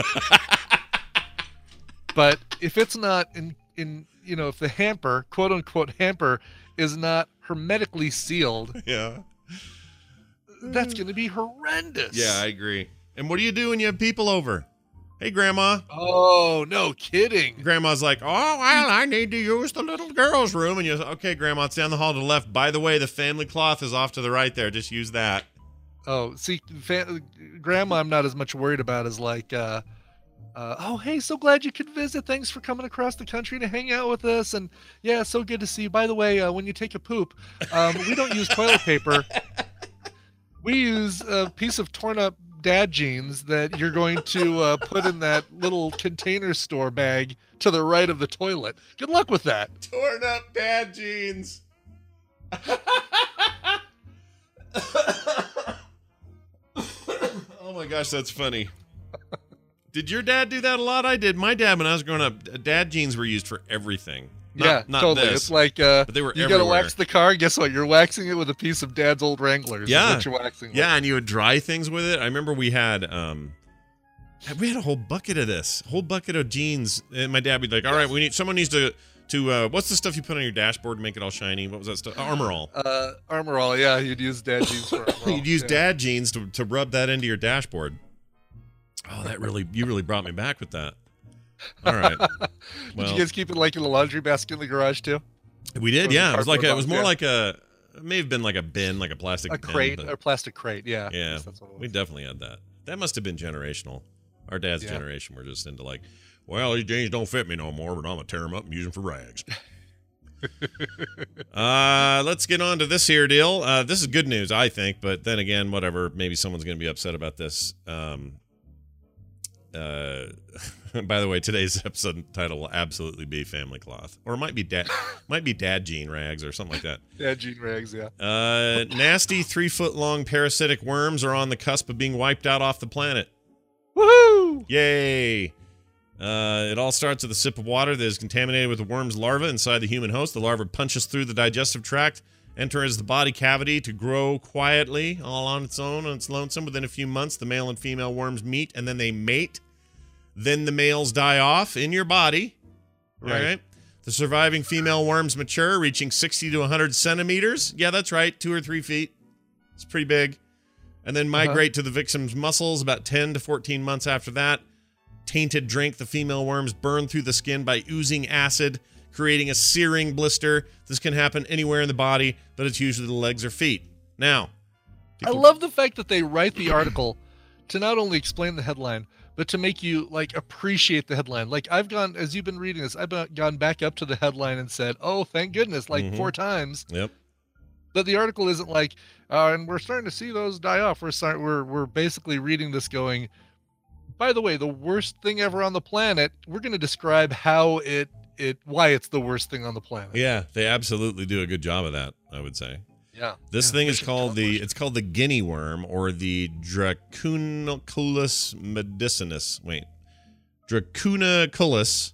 But if it's not if the hamper, quote unquote hamper, is not hermetically sealed, that's going to be horrendous. Yeah, I agree. And what do you do when you have people over? Hey, Grandma. Oh, no kidding. Grandma's like, oh, well, I need to use the little girl's room. And you're like, okay, Grandma, it's down the hall to the left. By the way, the family cloth is off to the right there. Just use that. Oh, see, Grandma I'm not as much worried about as oh, hey, so glad you could visit. Thanks for coming across the country to hang out with us. And, yeah, so good to see you. By the way, when you take a poop, we don't use toilet paper. We use a piece of torn up dad jeans that you're going to put in that little container store bag to the right of the toilet. Good luck with that. Torn up dad jeans. Oh my gosh, that's funny. Did your dad do that a lot? I did. My dad, when I was growing up, dad jeans were used for everything. Not totally. This, it's like but they were you everywhere. gotta wax the car. Guess what? You're waxing it with a piece of Dad's old Wranglers. Yeah, is what you're waxing with. And you would dry things with it. I remember we had a whole bucket of this, whole bucket of jeans, and my dad would be like, "All right, someone needs to what's the stuff you put on your dashboard to make it all shiny? What was that stuff? Armor All. Armor All. Yeah, you'd use dad jeans for Armor All. You'd use dad jeans to rub that into your dashboard. Oh, you really brought me back with that. All right. Did you guys keep it in a laundry basket in the garage too? We did, yeah. It was more like it may have been like a bin, like a plastic bin, crate or plastic crate, yeah. Yeah, we definitely had that. That must have been generational. Our dad's generation were just into well, these jeans don't fit me no more, but I'm gonna tear them up and use them for rags. Let's get on to this here deal. This is good news, I think, but then again, whatever. Maybe someone's gonna be upset about this. By the way, today's episode title will absolutely be Family Cloth, or it might be Dad Gene Rags or something like that. Yeah, Gene Rags, yeah. Nasty 3-foot-long parasitic worms are on the cusp of being wiped out off the planet. Woohoo! Yay! It all starts with a sip of water that is contaminated with the worm's larva inside the human host. The larva punches through the digestive tract, enters the body cavity to grow quietly, all on its own, on its lonesome. Within a few months, the male and female worms meet, and then they mate. Then the males die off in your body. Right. All right. The surviving female worms mature, reaching 60 to 100 centimeters. Yeah, that's right, 2 or 3 feet. It's pretty big. And then migrate to the victim's muscles about 10 to 14 months after that. Tainted drink, the female worms burn through the skin by oozing acid, creating a searing blister. This can happen anywhere in the body, but it's usually the legs or feet. Now, I love the fact that they write the article to not only explain the headline, but to make you like appreciate the headline. Like I've gone, as you've been reading this, I've gone back up to the headline and said, "Oh, thank goodness!" Like 4 times. Yep. But the article isn't like, and we're starting to see those die off. We're basically reading this going, by the way, the worst thing ever on the planet. We're going to describe how why it's the worst thing on the planet. Yeah, they absolutely do a good job of that, I would say. Yeah. This thing is called the guinea worm, or the Dracunculus medicinus. Wait. Dracunculus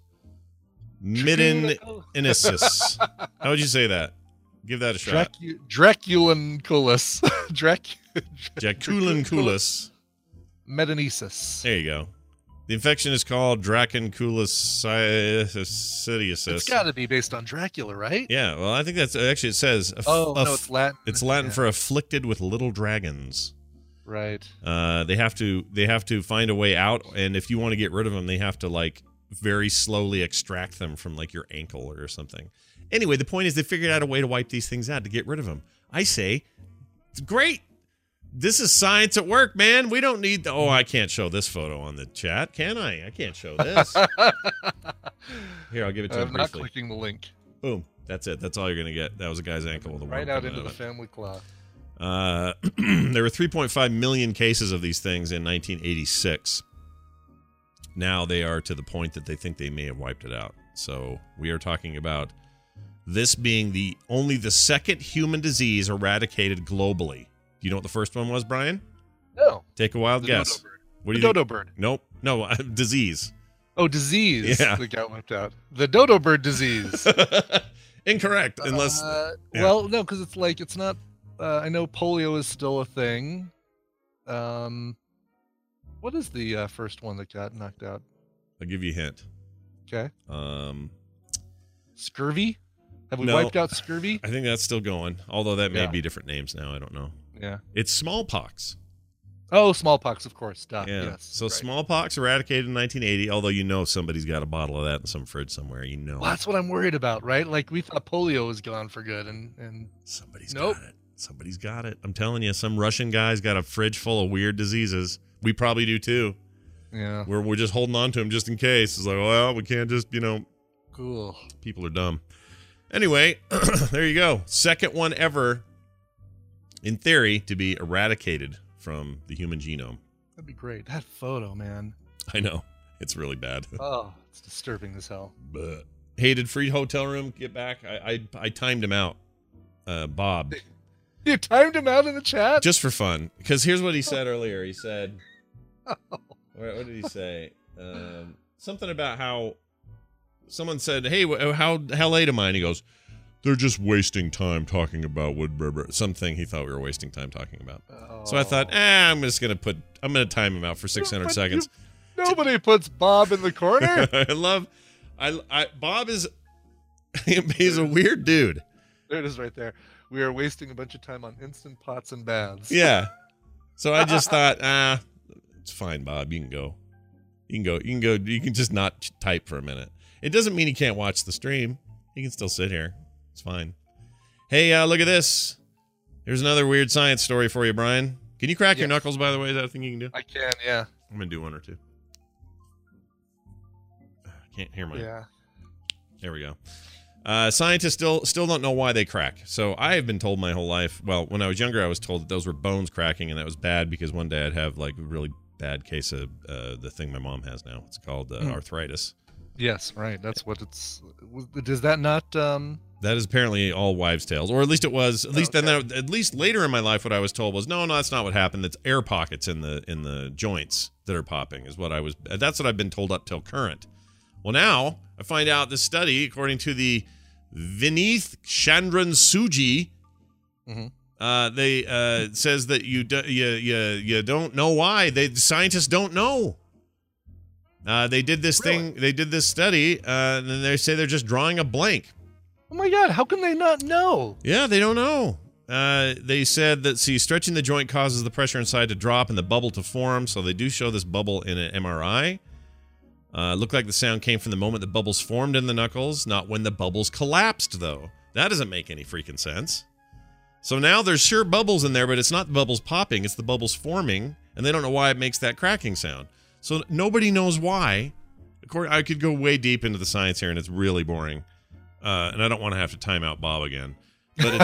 midinensis. How would you say that? Give that a shot. Draculanculus. Draculanculus Medinesis. There you go. The infection is called Dracunculus sidiosus. It's got to be based on Dracula, right? Yeah, well, I think that's actually, it says. No, it's Latin. It's Latin for afflicted with little dragons. Right. They have to find a way out, and if you want to get rid of them, they have to like very slowly extract them from like your ankle or something. Anyway, the point is they figured out a way to wipe these things out to get rid of them. I say, it's great. This is science at work, man. We don't need I can't show this photo on the chat, can I? I can't show this. Here, I'll give it to you briefly. I'm not clicking the link. Boom. That's it. That's all you're going to get. That was a guy's ankle with a worm right out into out the family cloth. There were 3.5 million cases of these things in 1986. Now they are to the point that they think they may have wiped it out. So we are talking about this being only the second human disease eradicated globally. Do you know what the first one was, Brian? No. Take a wild guess. Dodo bird. What do you dodo bird. Nope. No, disease. Oh, disease. Yeah. That got wiped out. The dodo bird disease. Incorrect. Unless. Well, no, because it's like, it's not. I know polio is still a thing. What is the first one that got knocked out? I'll give you a hint. Okay. Scurvy? Have we No. wiped out scurvy? I think that's still going, although that may Yeah. be different names now. I don't know. Yeah. It's smallpox. Oh, smallpox, of course. Duh. Yeah. Yes. So right. smallpox eradicated in 1980, although somebody's got a bottle of that in some fridge somewhere. Well, that's what I'm worried about, right? Like we thought polio was gone for good, and Somebody's Nope. got it. Somebody's got it. I'm telling you, some Russian guy's got a fridge full of weird diseases. We probably do too. yeah. We're just holding on to them just in case. It's like, well, we can't just, Cool. people are dumb. Anyway, there you go. Second one ever, in theory, to be eradicated from the human genome. That'd be great. That photo, man. I know. It's really bad. Oh, it's disturbing as hell. But hey, did Free Hotel Room get back? I timed him out. Bob. You timed him out in the chat? Just for fun. Because here's what he said earlier. He said, what did he say? Something about how someone said, hey, how late am I? And he goes, they're just wasting time talking about something he thought we were wasting time talking about. Oh. So I thought, I'm going to time him out for 600 seconds. Nobody puts Bob in the corner. Bob is, he's a weird dude. There it is right there. We are wasting a bunch of time on instant pots and baths. Yeah. So I just thought, it's fine, Bob. You can go. You can just not type for a minute. It doesn't mean he can't watch the stream. He can still sit here. It's fine. Hey, look at this. Here's another weird science story for you, Brian. Can you crack your knuckles, by the way? Is that a thing you can do? I can, yeah. I'm going to do one or two. I can't hear mine. Yeah. There we go. Scientists still don't know why they crack. So I have been told my whole life, well, when I was younger, I was told that those were bones cracking, and that was bad because one day I'd have like really bad case of the thing my mom has now. It's called arthritis. Yes, right. That's what it's. Does that not? That is apparently all wives' tales, or at least it was. At least at least later in my life, what I was told was, no, that's not what happened. It's air pockets in the joints that are popping. Is what I was. That's what I've been told up till current. Well, now I find out this study, according to the Vineeth Chandran Suji, they says that you don't know why. The scientists don't know. They did this thing. They did this study, and then they say they're just drawing a blank. Oh my God! How can they not know? Yeah, they don't know. They said that stretching the joint causes the pressure inside to drop and the bubble to form. So they do show this bubble in an MRI. Looked like the sound came from the moment the bubbles formed in the knuckles, not when the bubbles collapsed, though. That doesn't make any freaking sense. So now there's sure bubbles in there, but it's not the bubbles popping, it's the bubbles forming, and they don't know why it makes that cracking sound. So nobody knows why. I could go way deep into the science here, and it's really boring. And I don't want to have to time out Bob again. But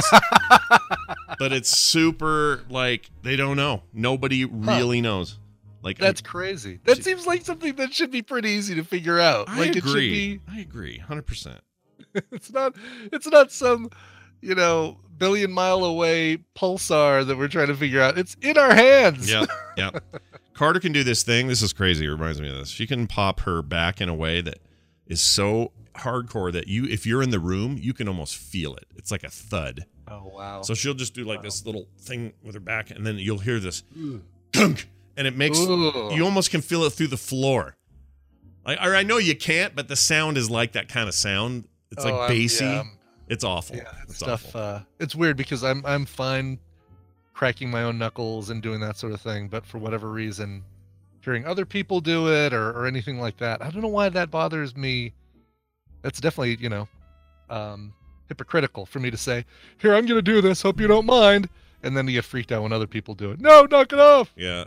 it's super, like, they don't know. Nobody really knows. Like, that's crazy. That seems like something that should be pretty easy to figure out. I agree. I agree, 100%. It's not some, billion-mile away pulsar that we're trying to figure out. It's in our hands. Yeah. Carter can do this thing. This is crazy. It reminds me of this. She can pop her back in a way that is so hardcore that if you're in the room, you can almost feel it. It's like a thud. Oh, wow. So she'll just do like this little thing with her back, and then you'll hear this gunk, and it makes you almost can feel it through the floor. I know you can't, but the sound is like that kind of sound. It's like bassy. It's awful. Yeah, it's awful. It's weird because I'm fine cracking my own knuckles and doing that sort of thing, but for whatever reason, hearing other people do it or anything like that, I don't know why that bothers me. That's definitely, hypocritical for me to say, here, I'm going to do this, hope you don't mind, and then you get freaked out when other people do it. No, knock it off! Yeah.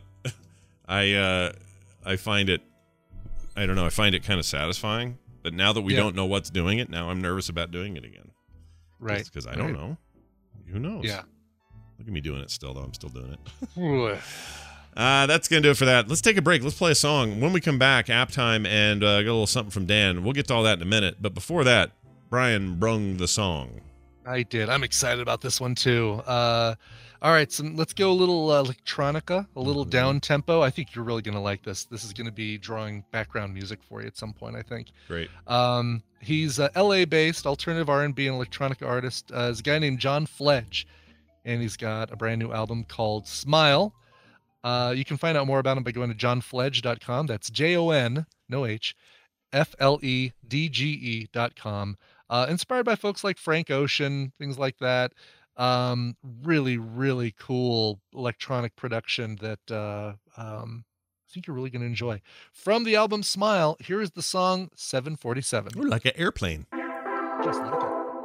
I find it, I don't know, I find it kind of satisfying, but now that we don't know what's doing it, now I'm nervous about doing it again. Right. Because I don't know. Who knows? Yeah. Look at me doing it still, though. I'm still doing it. That's going to do it for that. Let's take a break. Let's play a song. When we come back, app time, and get a little something from Dan. We'll get to all that in a minute. But before that, Brian brung the song. I did. I'm excited about this one, too. All right, so let's go a little electronica, a little down-tempo. I think you're really going to like this. This is going to be drawing background music for you at some point, I think. Great. He's LA-based, alternative R&B and electronica artist. Is a guy named John Fledge, and he's got a brand new album called Smile. You can find out more about him by going to johnfledge.com. That's Jon, no H, FLEDGE.com. Inspired by folks like Frank Ocean, things like that. Really, really cool electronic production that I think you're really going to enjoy. From the album Smile, here is the song 747. Ooh, like an airplane. Just like it.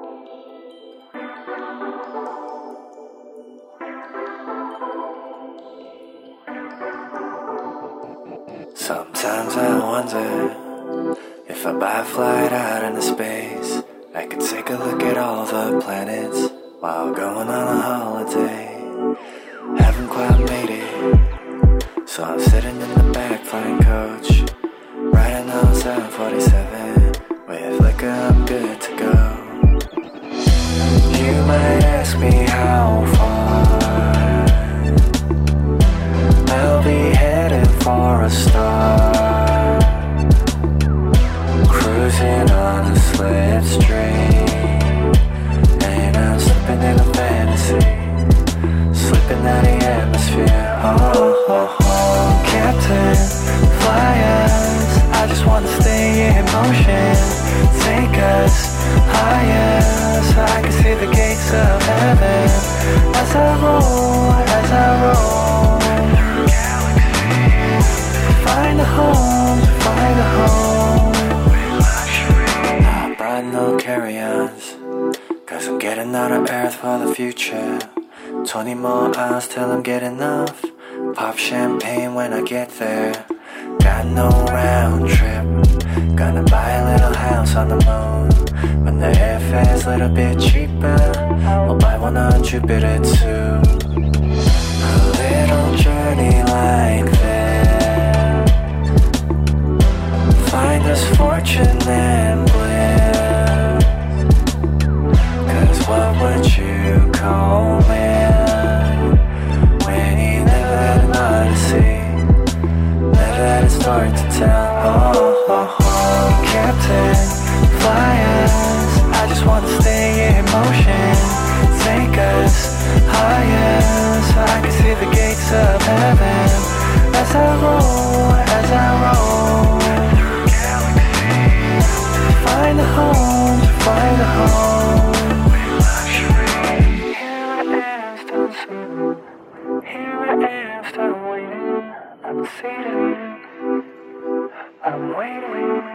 Sometimes I wonder if I buy a flight out into space, I could take a look at all the planets while going on a holiday. Haven't quite made it, so I'm sitting in the back flying coach, riding on 747 with liquor, I'm good to go. You might ask me how far, I'll be headed for a star, cruising on a slipstream, and I'm slipping in a fantasy, slipping out the atmosphere. Oh, Captain, fly us, I just wanna stay in motion, take us higher, so I can see the gates of heaven, as I roll through galaxies, find a home, with luxury. I brought no carry-ons, cause I'm getting out of Earth for the future. 20 more hours till I'm getting off, pop champagne when I get there. Got no round trip, gonna buy a little house on the moon. When the airfare's a little bit cheaper, I'll buy one on Jupiter too. A little journey like this got a story to tell. Oh, oh, oh. Captain, fly us. I just wanna stay in motion. Take us higher, so I can see the gates of heaven. As I roll through galaxies, to find a home, to find a home. Here I am, still sitting. Here I am, still waiting. I'm seated. I'm waiting.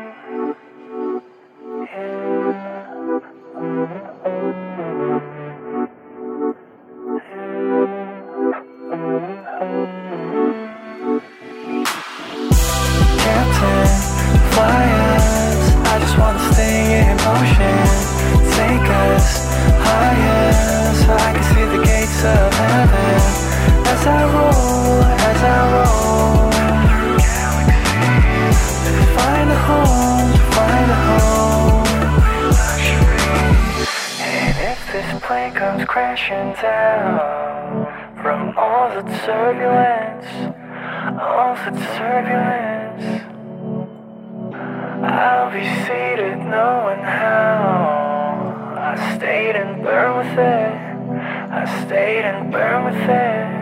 Captain, fly us. I just wanna stay in motion. Take us higher, so I can see the gates of heaven. As I roll through galaxies, to find a home, to find a home. And if this plane comes crashing down from all the turbulence, I'll be seated knowing how I stayed and burned with it. I stayed and burned with it.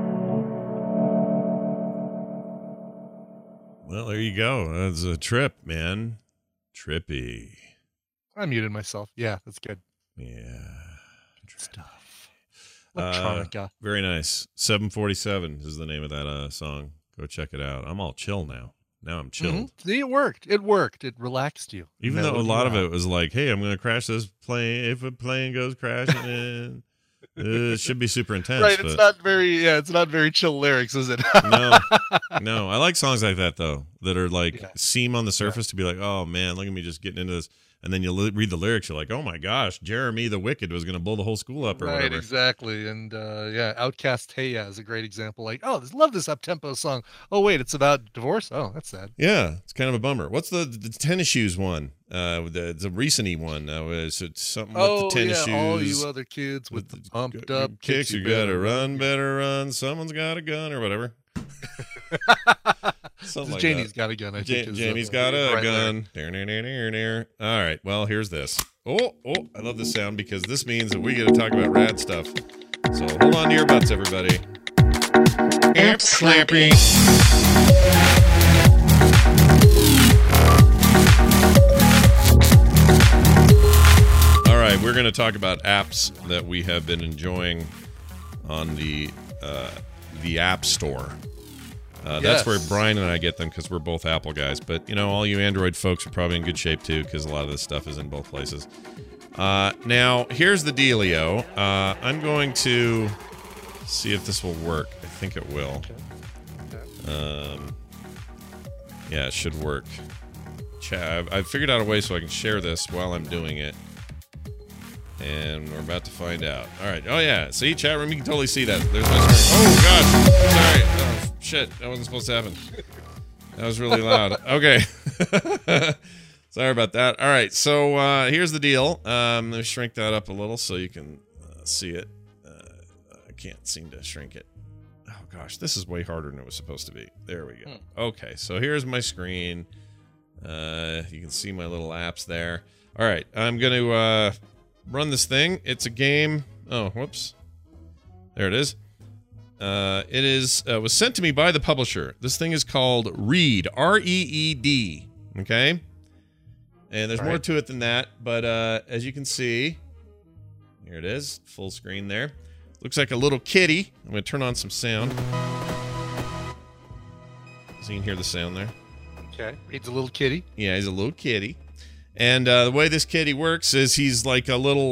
Well, there you go. That's a trip, man. Trippy. I muted myself. Yeah, that's good. Yeah. Stuff. Electronica. Very nice. 747 is the name of that song. Go check it out. I'm all chill now. Now I'm chilled. Mm-hmm. See, it worked. It worked. It relaxed you. Even though a lot of it was like, hey, I'm going to crash this plane. If a plane goes crashing in, it should be super intense. Right. But It's not very chill lyrics, is it? No. I like songs like that, though, that are like seem on the surface to be like, oh, man, look at me just getting into this. And then you read the lyrics, you're like, oh my gosh, Jeremy the Wicked was going to blow the whole school up or whatever. Exactly. And Outcast Hey Ya is a great example. Like, oh, love this up-tempo song. Oh, wait, it's about divorce? Oh, that's sad. Yeah, it's kind of a bummer. What's the tennis shoes one? The recent-y one. Is it something with the tennis shoes? All you other kids with the pumped up kicks, you gotta run, better run. Someone's got a gun or whatever. Like Janie's got a gun. I think Janie's got a gun. All right, well, here's this. Oh, I love this sound because this means that we get to talk about rad stuff. So hold on to your butts, everybody. Amp slapping. All right, we're going to talk about apps that we have been enjoying on the App Store. That's where Brian and I get them because we're both Apple guys. But, all you Android folks are probably in good shape, too, because a lot of this stuff is in both places. Now, here's the dealio. I'm going to see if this will work. I think it will. Yeah, it should work. I've figured out a way so I can share this while I'm doing it. And we're about to find out. All right. Oh, yeah. See, chat room, you can totally see that. There's my screen. Oh, gosh. Sorry. Oh, shit. That wasn't supposed to happen. That was really loud. Okay. Sorry about that. All right. So here's the deal. Let me shrink that up a little so you can see it. I can't seem to shrink it. Oh, gosh. This is way harder than it was supposed to be. There we go. Okay. So here's my screen. You can see my little apps there. All right. I'm going to... run this thing. It's a game. Oh, whoops. There it is. It was sent to me by the publisher. This thing is called Reed. R-E-E-D. Okay? And there's more to it than that. But as you can see, here it is. Full screen there. Looks like a little kitty. I'm going to turn on some sound. So you can hear the sound there. Okay. Reed's a little kitty. Yeah, he's a little kitty. And the way this kitty works is he's like a little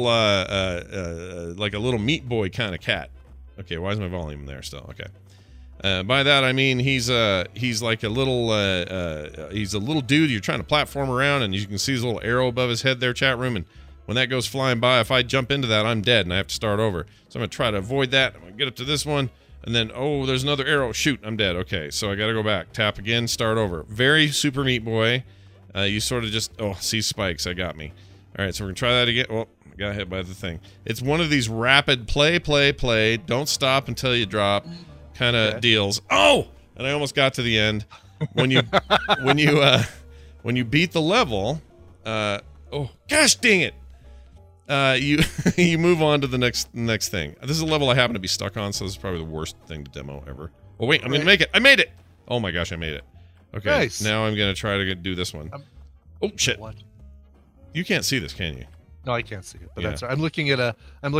Meat Boy kind of cat. Okay, why is my volume there still? Okay. By that I mean he's like a little he's a little dude you're trying to platform around, and you can see his little arrow above his head there, chat room. And when that goes flying by, if I jump into that, I'm dead and I have to start over. So I'm gonna try to avoid that. I'm gonna get up to this one, and then there's another arrow. Shoot, I'm dead. Okay, so I gotta go back, tap again, start over. Very Super Meat Boy. You sort of just, see spikes. I got me. All right, so we're going to try that again. Oh, I got hit by the thing. It's one of these rapid play, don't stop until you drop kind of deals. Oh! And I almost got to the end. when you when you beat the level, oh gosh dang it, you you move on to the next thing. This is a level I happen to be stuck on, so this is probably the worst thing to demo ever. Oh wait, I'm gonna make it. I made it. Oh my gosh, I made it. Okay, nice. Now I'm gonna try to do this one. Oh shit! What? You can't see this, can you? No, I can't see it, but Yeah. that's. I'm looking at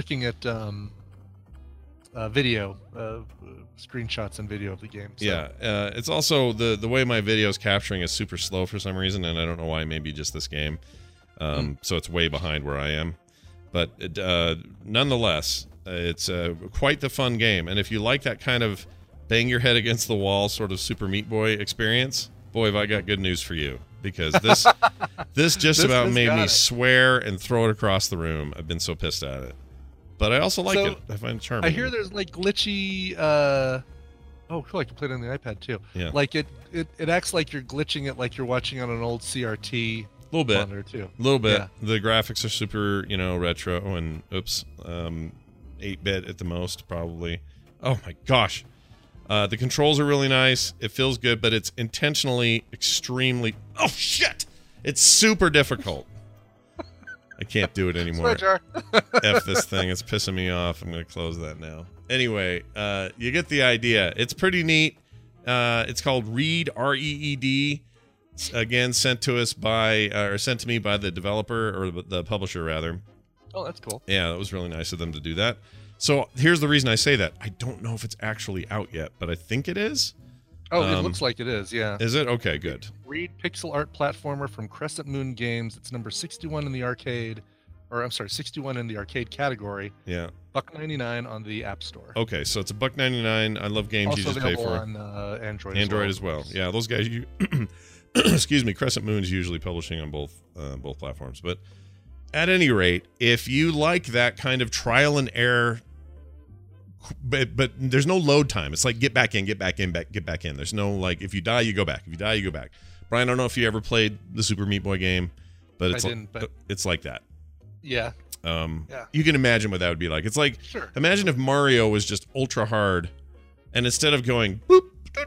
video, screenshots and video of the game. So. Yeah, it's also the way my video is capturing is super slow for some reason, and I don't know why. Maybe just this game, so it's way behind where I am. But nonetheless, it's quite the fun game. And if you like that kind of bang your head against the wall sort of Super Meat Boy experience, boy, have I got good news for you, because this just about made me swear and throw it across the room. I've been so pissed at it. But I also like it. I find it charming. I hear there's like glitchy. Oh, cool! I can play it on the iPad too. Yeah. Like it acts like you're glitching it, like you're watching on an old CRT. A little bit. Monitor too. A little bit. Yeah. The graphics are super, retro and 8-bit at the most, probably. Oh my gosh. The controls are really nice. It feels good, but it's intentionally extremely. Oh shit! It's super difficult. I can't do it anymore. F this thing. It's pissing me off. I'm going to close that now. Anyway, you get the idea. It's pretty neat. It's called Reed, R-E-E-D. It's, again, sent to me by the developer, or the publisher, rather. Oh, that's cool. Yeah, that was really nice of them to do that. So here's the reason I say that. I don't know if it's actually out yet, but I think it is. Oh, it looks like it is, yeah. Is it? Okay, good. Reed pixel art platformer from Crescent Moon Games. It's number 61 in the arcade, 61 in the arcade category. Yeah. $1.99 on the App Store. Okay, so it's a $1.99. I love games also you just pay for. on Android. As well. Yeah, those guys. Excuse me. Crescent Moon is usually publishing on both platforms. But at any rate, if you like that kind of trial and error. But there's no load time. It's like get back in. There's no like if you die you go back. Brian, I don't know if you ever played the Super Meat Boy game, but it's like that. Yeah. You can imagine what that would be like. It's like imagine if Mario was just ultra hard, and instead of going boop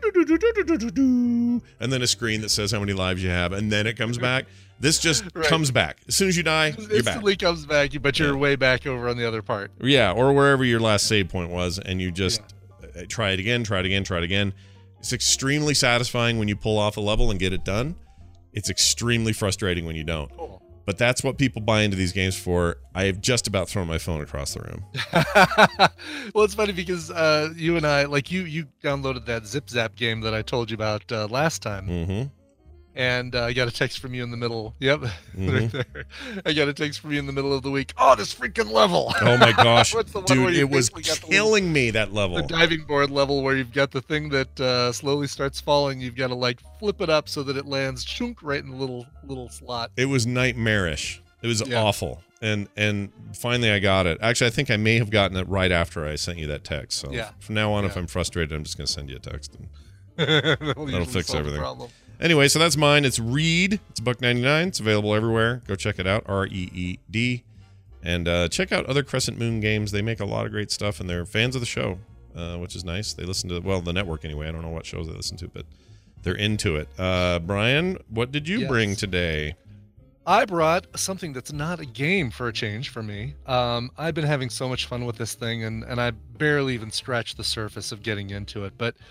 and then a screen that says how many lives you have, and then it comes back. This just comes back. As soon as you die, you're back. Instantly comes back, but you're way back over on the other part. Yeah, or wherever your last save point was, and you just try it again. It's extremely satisfying when you pull off a level and get it done. It's extremely frustrating when you don't. Cool. But that's what people buy into these games for. I have just about thrown my phone across the room. Well, it's funny because you and I, like you downloaded that Zip Zap game that I told you about last time. Mm-hmm. And I got a text from you in the middle. Yep. Right there. I got a text from you in the middle of the week. Oh, this freaking level. Oh my gosh. Dude, it was killing me, that level. The diving board level where you've got the thing that slowly starts falling. You've got to like flip it up so that it lands right in the little slot. It was nightmarish. It was awful. And finally I got it. Actually, I think I may have gotten it right after I sent you that text. So from now on, if I'm frustrated, I'm just going to send you a text. And that'll fix everything. Anyway, so that's mine. It's Reed. It's $1.99. It's available everywhere. Go check it out. R-E-E-D. And check out other Crescent Moon games. They make a lot of great stuff, and they're fans of the show, which is nice. They listen to, the network anyway. I don't know what shows they listen to, but they're into it. Brian, what did you bring today? I brought something that's not a game for a change for me. I've been having so much fun with this thing, and I barely even scratched the surface of getting into it. But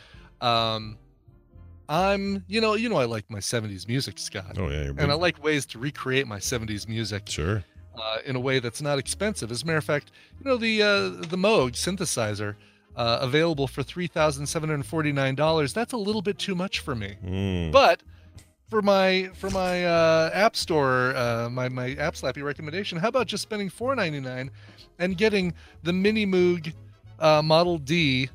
I'm, I like my 70s music, Scott. Oh, yeah. And I like ways to recreate my 70s music. Sure. In a way that's not expensive. As a matter of fact, the Moog synthesizer, available for $3,749. That's a little bit too much for me. But for my App Store, my App Slappy recommendation, how about just spending $4.99 and getting the Mini Moog Model D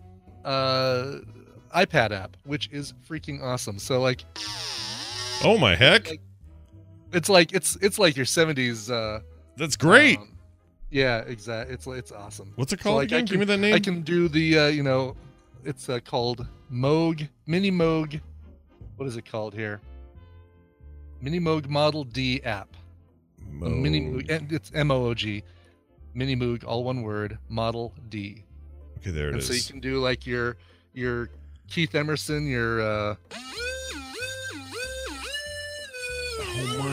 iPad app, which is freaking awesome. So like, oh my heck, it's like your 70s. That's great. Yeah, exactly. It's awesome. What's it called again? Give me that name. I can do the it's called Moog Mini Moog. What is it called here? Mini Moog Model D app. Mini Moog, and it's MOOG. Mini Moog, all one word. Model D. Okay, there it is. So you can do like your Keith Emerson, your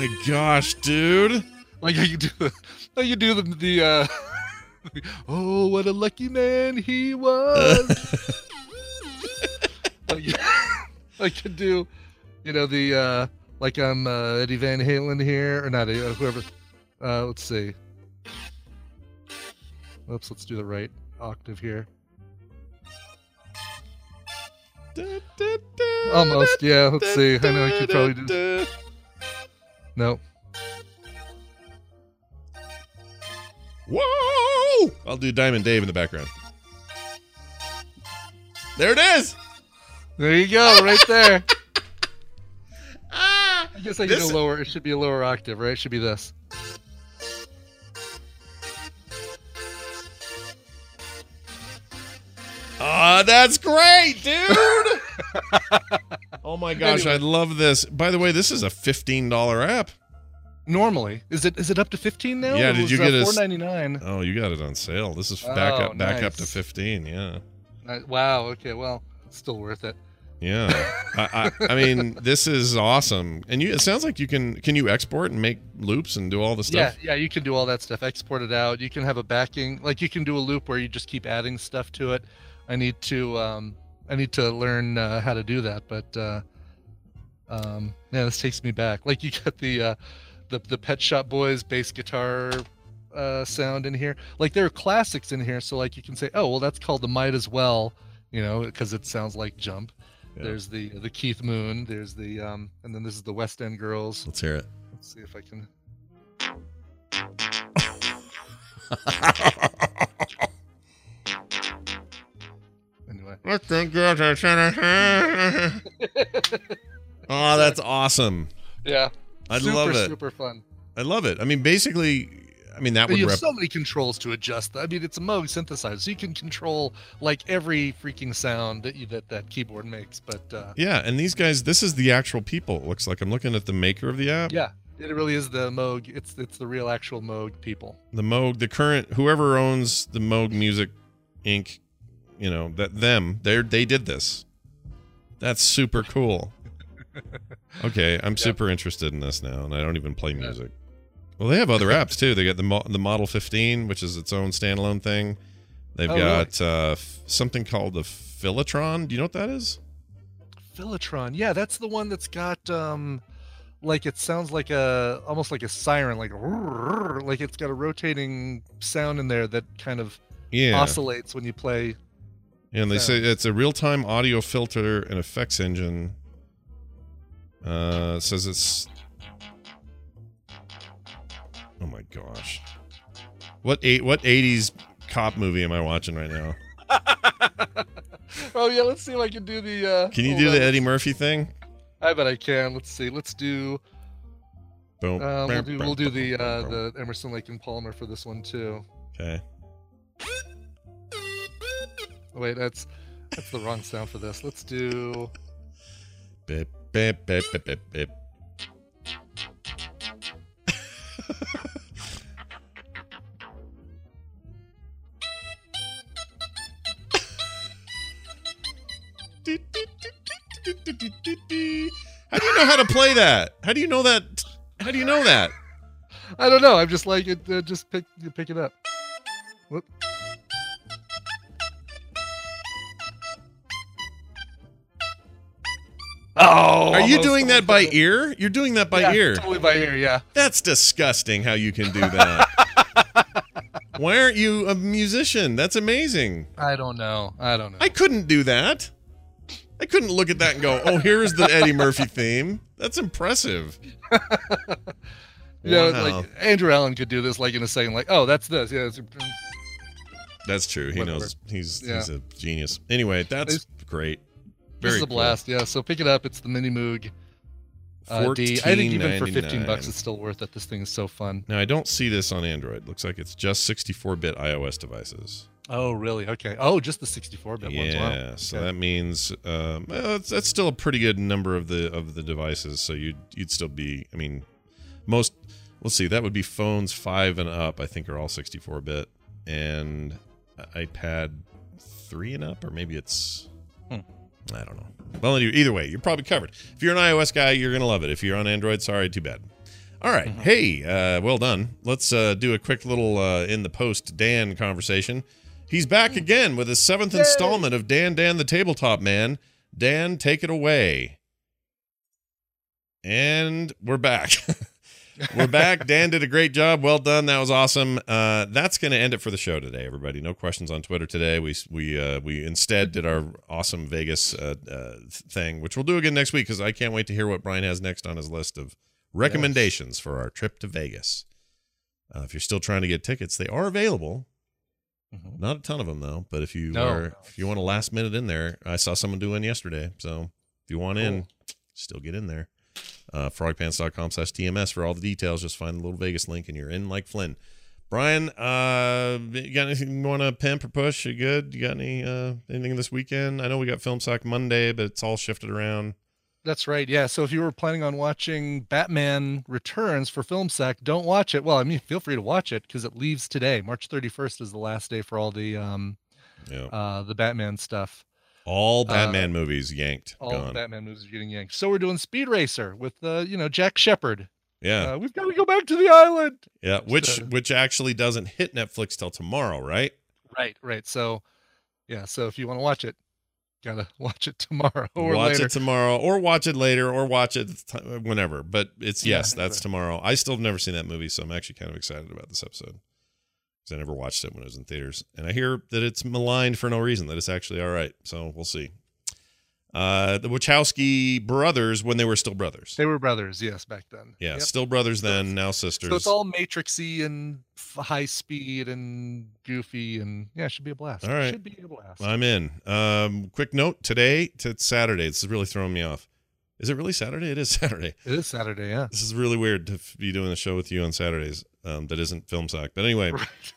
my gosh, dude. Like you do the oh, what a lucky man he was. I could do, the like I'm Eddie Van Halen here, or not whoever. Let's see. Oops, let's do the right octave here. Almost, yeah. Let's see. I know I could probably do. No. Whoa! I'll do Diamond Dave in the background. There it is. There you go, right there. Ah, I guess I can go lower. It should be a lower octave, right? It should be this. That's great, dude. Oh my gosh, anyway. I love this. By the way, this is a $15 app. Normally, is it up to 15 now? Yeah, did you get it? $4.99. Oh, you got it on sale. This is back up to 15. Yeah. Wow. Okay. Well, it's still worth it. Yeah. I mean, this is awesome. And it sounds like you can you export and make loops and do all the stuff? Yeah, you can do all that stuff. Export it out. You can have a backing, like you can do a loop where you just keep adding stuff to it. I need to learn how to do that, but yeah, this takes me back. Like you got the Pet Shop Boys bass guitar sound in here. Like there are classics in here, so like you can say, oh well, that's called the Might As Well, because it sounds like Jump. Yeah. There's the Keith Moon. There's the and then this is the West End Girls. Let's hear it. Let's see if I can. Anyway. Oh, that's awesome. Yeah. I love it. Super fun. I love it. I mean, basically, that would. You have so many controls to adjust. I mean, it's a Moog synthesizer, so you can control like every freaking sound that keyboard makes. But yeah, and these guys, this is the actual people. It looks like I'm looking at the maker of the app. Yeah, it really is the Moog. It's the real actual Moog people. The Moog, the current whoever owns the Moog Music Inc. They did this. That's super cool. Okay, I'm super interested in this now, and I don't even play music. Well, they have other apps too. They got the Model 15, which is its own standalone thing. They've got something called the Philotron. Do you know what that is? Philotron, yeah, that's the one that's got like it sounds like almost like a siren, like it's got a rotating sound in there that kind of oscillates when you play. And they say it's a real-time audio filter and effects engine. It says it's. Oh my gosh! What 80s cop movie am I watching right now? Oh yeah, let's see if I can do the. Can you do the Eddie Murphy thing? I bet I can. Let's see. Let's do. Boom. We'll do the Emerson, Lake and Palmer for this one too. Okay. Oh, wait, that's the wrong sound for this. Let's do. Bip bip bip bip bip bip. How do you know how to play that? How do you know that? How do you know that? I don't know. I'm just like it. Just pick it up. Whoop. Oh, are you doing that by ear? You're doing that by ear. Totally by ear, yeah. That's disgusting how you can do that. Why aren't you a musician? That's amazing. I don't know. I couldn't do that. I couldn't look at that and go, oh, here's the Eddie Murphy theme. That's impressive. Yeah, like Andrew Allen could do this like in a second, like, oh, that's this. Yeah, that's true. He knows he's a genius. Anyway, that's great. This is a blast, yeah. So pick it up. It's the Mini Moog D. I think even for $15, it's still worth it. This thing is so fun. Now, I don't see this on Android. Looks like it's just 64-bit iOS devices. Oh, really? Okay. Oh, just the 64-bit ones. Wow. Yeah. So that means that's still a pretty good number of the devices. So you'd still be. I mean, most. Let's see. That would be phones 5 and up. I think are all 64-bit, and iPad 3 and up, or maybe it's. I don't know. Well, either way, you're probably covered. If you're an iOS guy, you're going to love it. If you're on Android, sorry, too bad. All right. Hey, well done. Let's do a quick little in the post Dan conversation. He's back again with his 7th installment of Dan the Tabletop Man. Dan, take it away. And we're back. We're back. Dan did a great job. Well done. That was awesome. That's going to end it for the show today, everybody. No questions on Twitter today. We instead did our awesome Vegas thing, which we'll do again next week because I can't wait to hear what Brian has next on his list of recommendations for our trip to Vegas. If you're still trying to get tickets, they are available. Not a ton of them though, but if you want a last minute in there, I saw someone do one yesterday. So if you want in, still get in there. frogpants.com/TMS for all the details. Just find the little Vegas link and you're in like Flynn. Brian, you got anything you want to pimp or push? You good? You got anything this weekend? I know we got Film Sack Monday, but it's all shifted around. That's right. Yeah. So if you were planning on watching Batman Returns for Film Sack, don't watch it. Well, I mean, feel free to watch it because it leaves today. March 31st is the last day for all the Batman stuff. All Batman movies yanked. All gone. the Batman movies are getting yanked. So we're doing Speed Racer with Jack Shepherd. Yeah. We've got to go back to the island. Yeah, which actually doesn't hit Netflix till tomorrow, right? Right. So if you want to watch it, gotta watch it tomorrow or watch later. it tomorrow or watch it later or watch it whenever. But it's that's tomorrow. I still have never seen that movie, so I'm actually kind of excited about this episode because I never watched it when it was in theaters, and I hear that it's maligned for no reason, that it's actually all right. So we'll see. The Wachowski brothers, when they were still brothers. They were brothers, yes, back then. Yeah, still brothers then, now sisters. So it's all Matrixy and high speed and goofy, and it should be a blast. All right. Should be a blast. I'm in. Quick note, today, it's Saturday. This is really throwing me off. Is it really Saturday? It is Saturday. It is Saturday, yeah. This is really weird to be doing a show with you on Saturdays that isn't Film Sack. But anyway,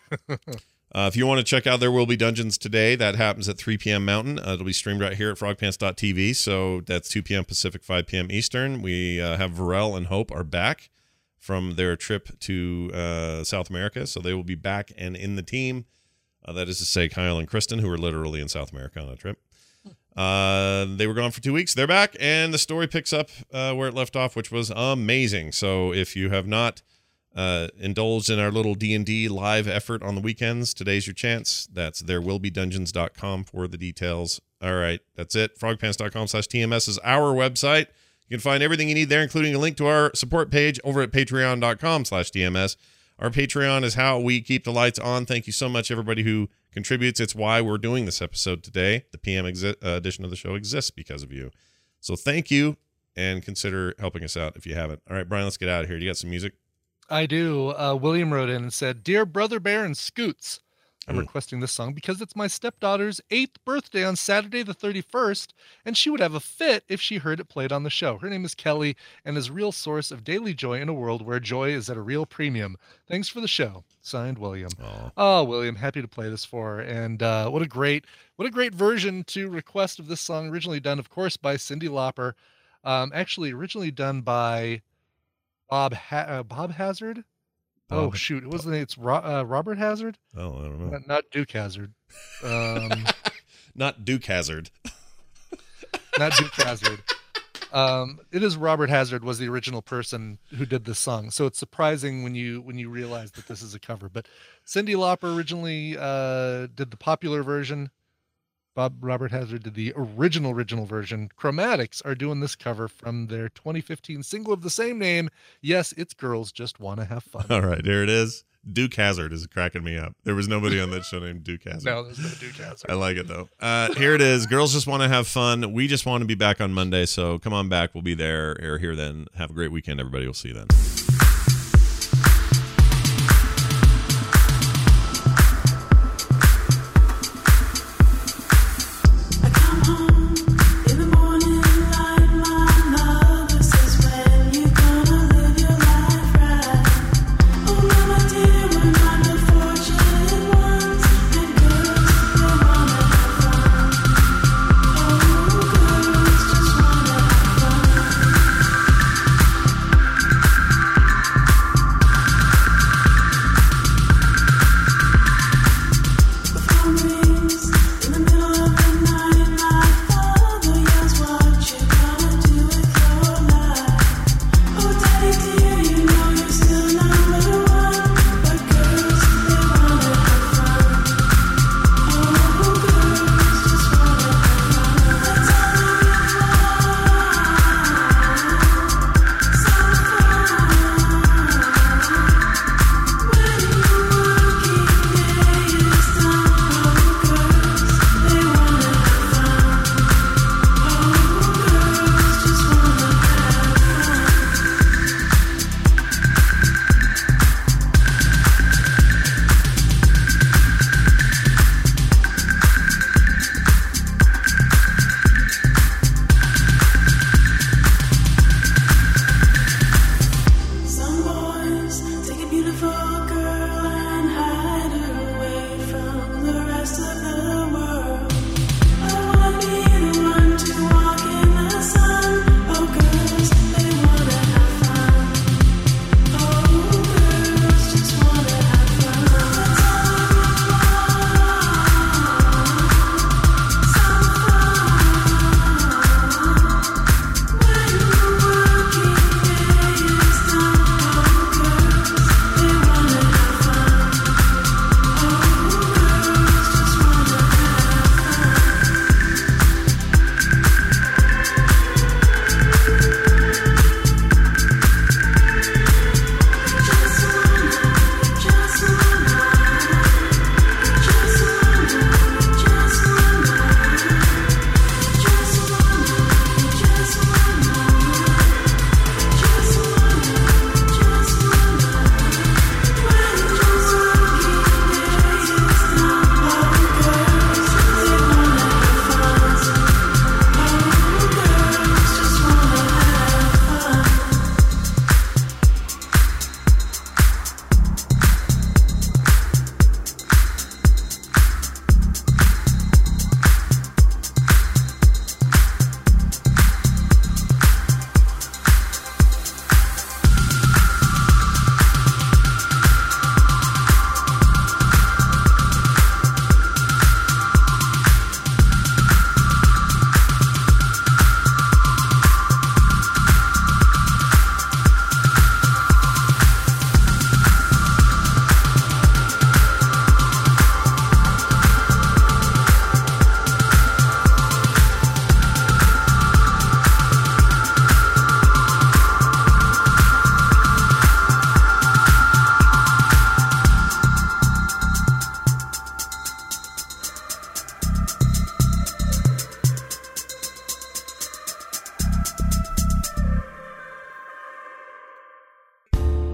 if you want to check out There Will Be Dungeons today, that happens at 3 p.m. Mountain. It'll be streamed right here at frogpants.tv. So that's 2 p.m. Pacific, 5 p.m. Eastern. We have Varel and Hope are back from their trip to South America. So they will be back and in the team. That is to say, Kyle and Kristen, who were literally in South America on a trip. They were gone for 2 weeks. They're back, and the story picks up where it left off, which was amazing. So if you have not indulged in our little D&D live effort on the weekends, today's your chance. That's therewillbedungeons.com for the details. All right, that's it. frogpants.com/TMS is our website. You can find everything you need there, including a link to our support page over at patreon.com/TMS. Our Patreon is how we keep the lights on. Thank you so much, everybody who contributes. It's why we're doing this episode today. The PM edition of the show exists because of you. So thank you, and consider helping us out if you haven't. All right, Brian, let's get out of here. You got some music? I do. William wrote in and said, "Dear Brother Bear and Scoots, I'm requesting this song because it's my stepdaughter's 8th birthday on Saturday the 31st, and she would have a fit if she heard it played on the show. Her name is Kelly and is a real source of daily joy in a world where joy is at a real premium. Thanks for the show." Signed, William. Oh, William, happy to play this for her. And what a great version to request of this song, originally done, of course, by Cyndi Lauper. Actually, originally done by Bob Hazard. Oh shoot! It wasn't. It's Robert Hazard. Oh, I don't know. Not Duke Hazard. Not Duke Hazard. Not Duke Hazard. It is Robert Hazard was the original person who did this song. So it's surprising when you realize that this is a cover. But Cyndi Lauper originally did the popular version. Robert Hazard did the original version. Chromatics are doing this cover from their 2015 single of the same name. Yes, it's Girls Just Want to Have Fun. All right, there it is. Duke Hazard is cracking me up. There was nobody on that show named Duke Hazard. No, there's no Duke Hazard. I like it, though. Here it is. Girls Just Want to Have Fun. We just want to be back on Monday, so come on back. We'll be there or here then. Have a great weekend, everybody. We'll see you then.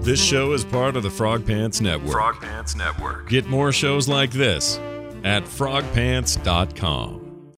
This show is part of the Frog Pants Network. Frog Pants Network. Get more shows like this at frogpants.com.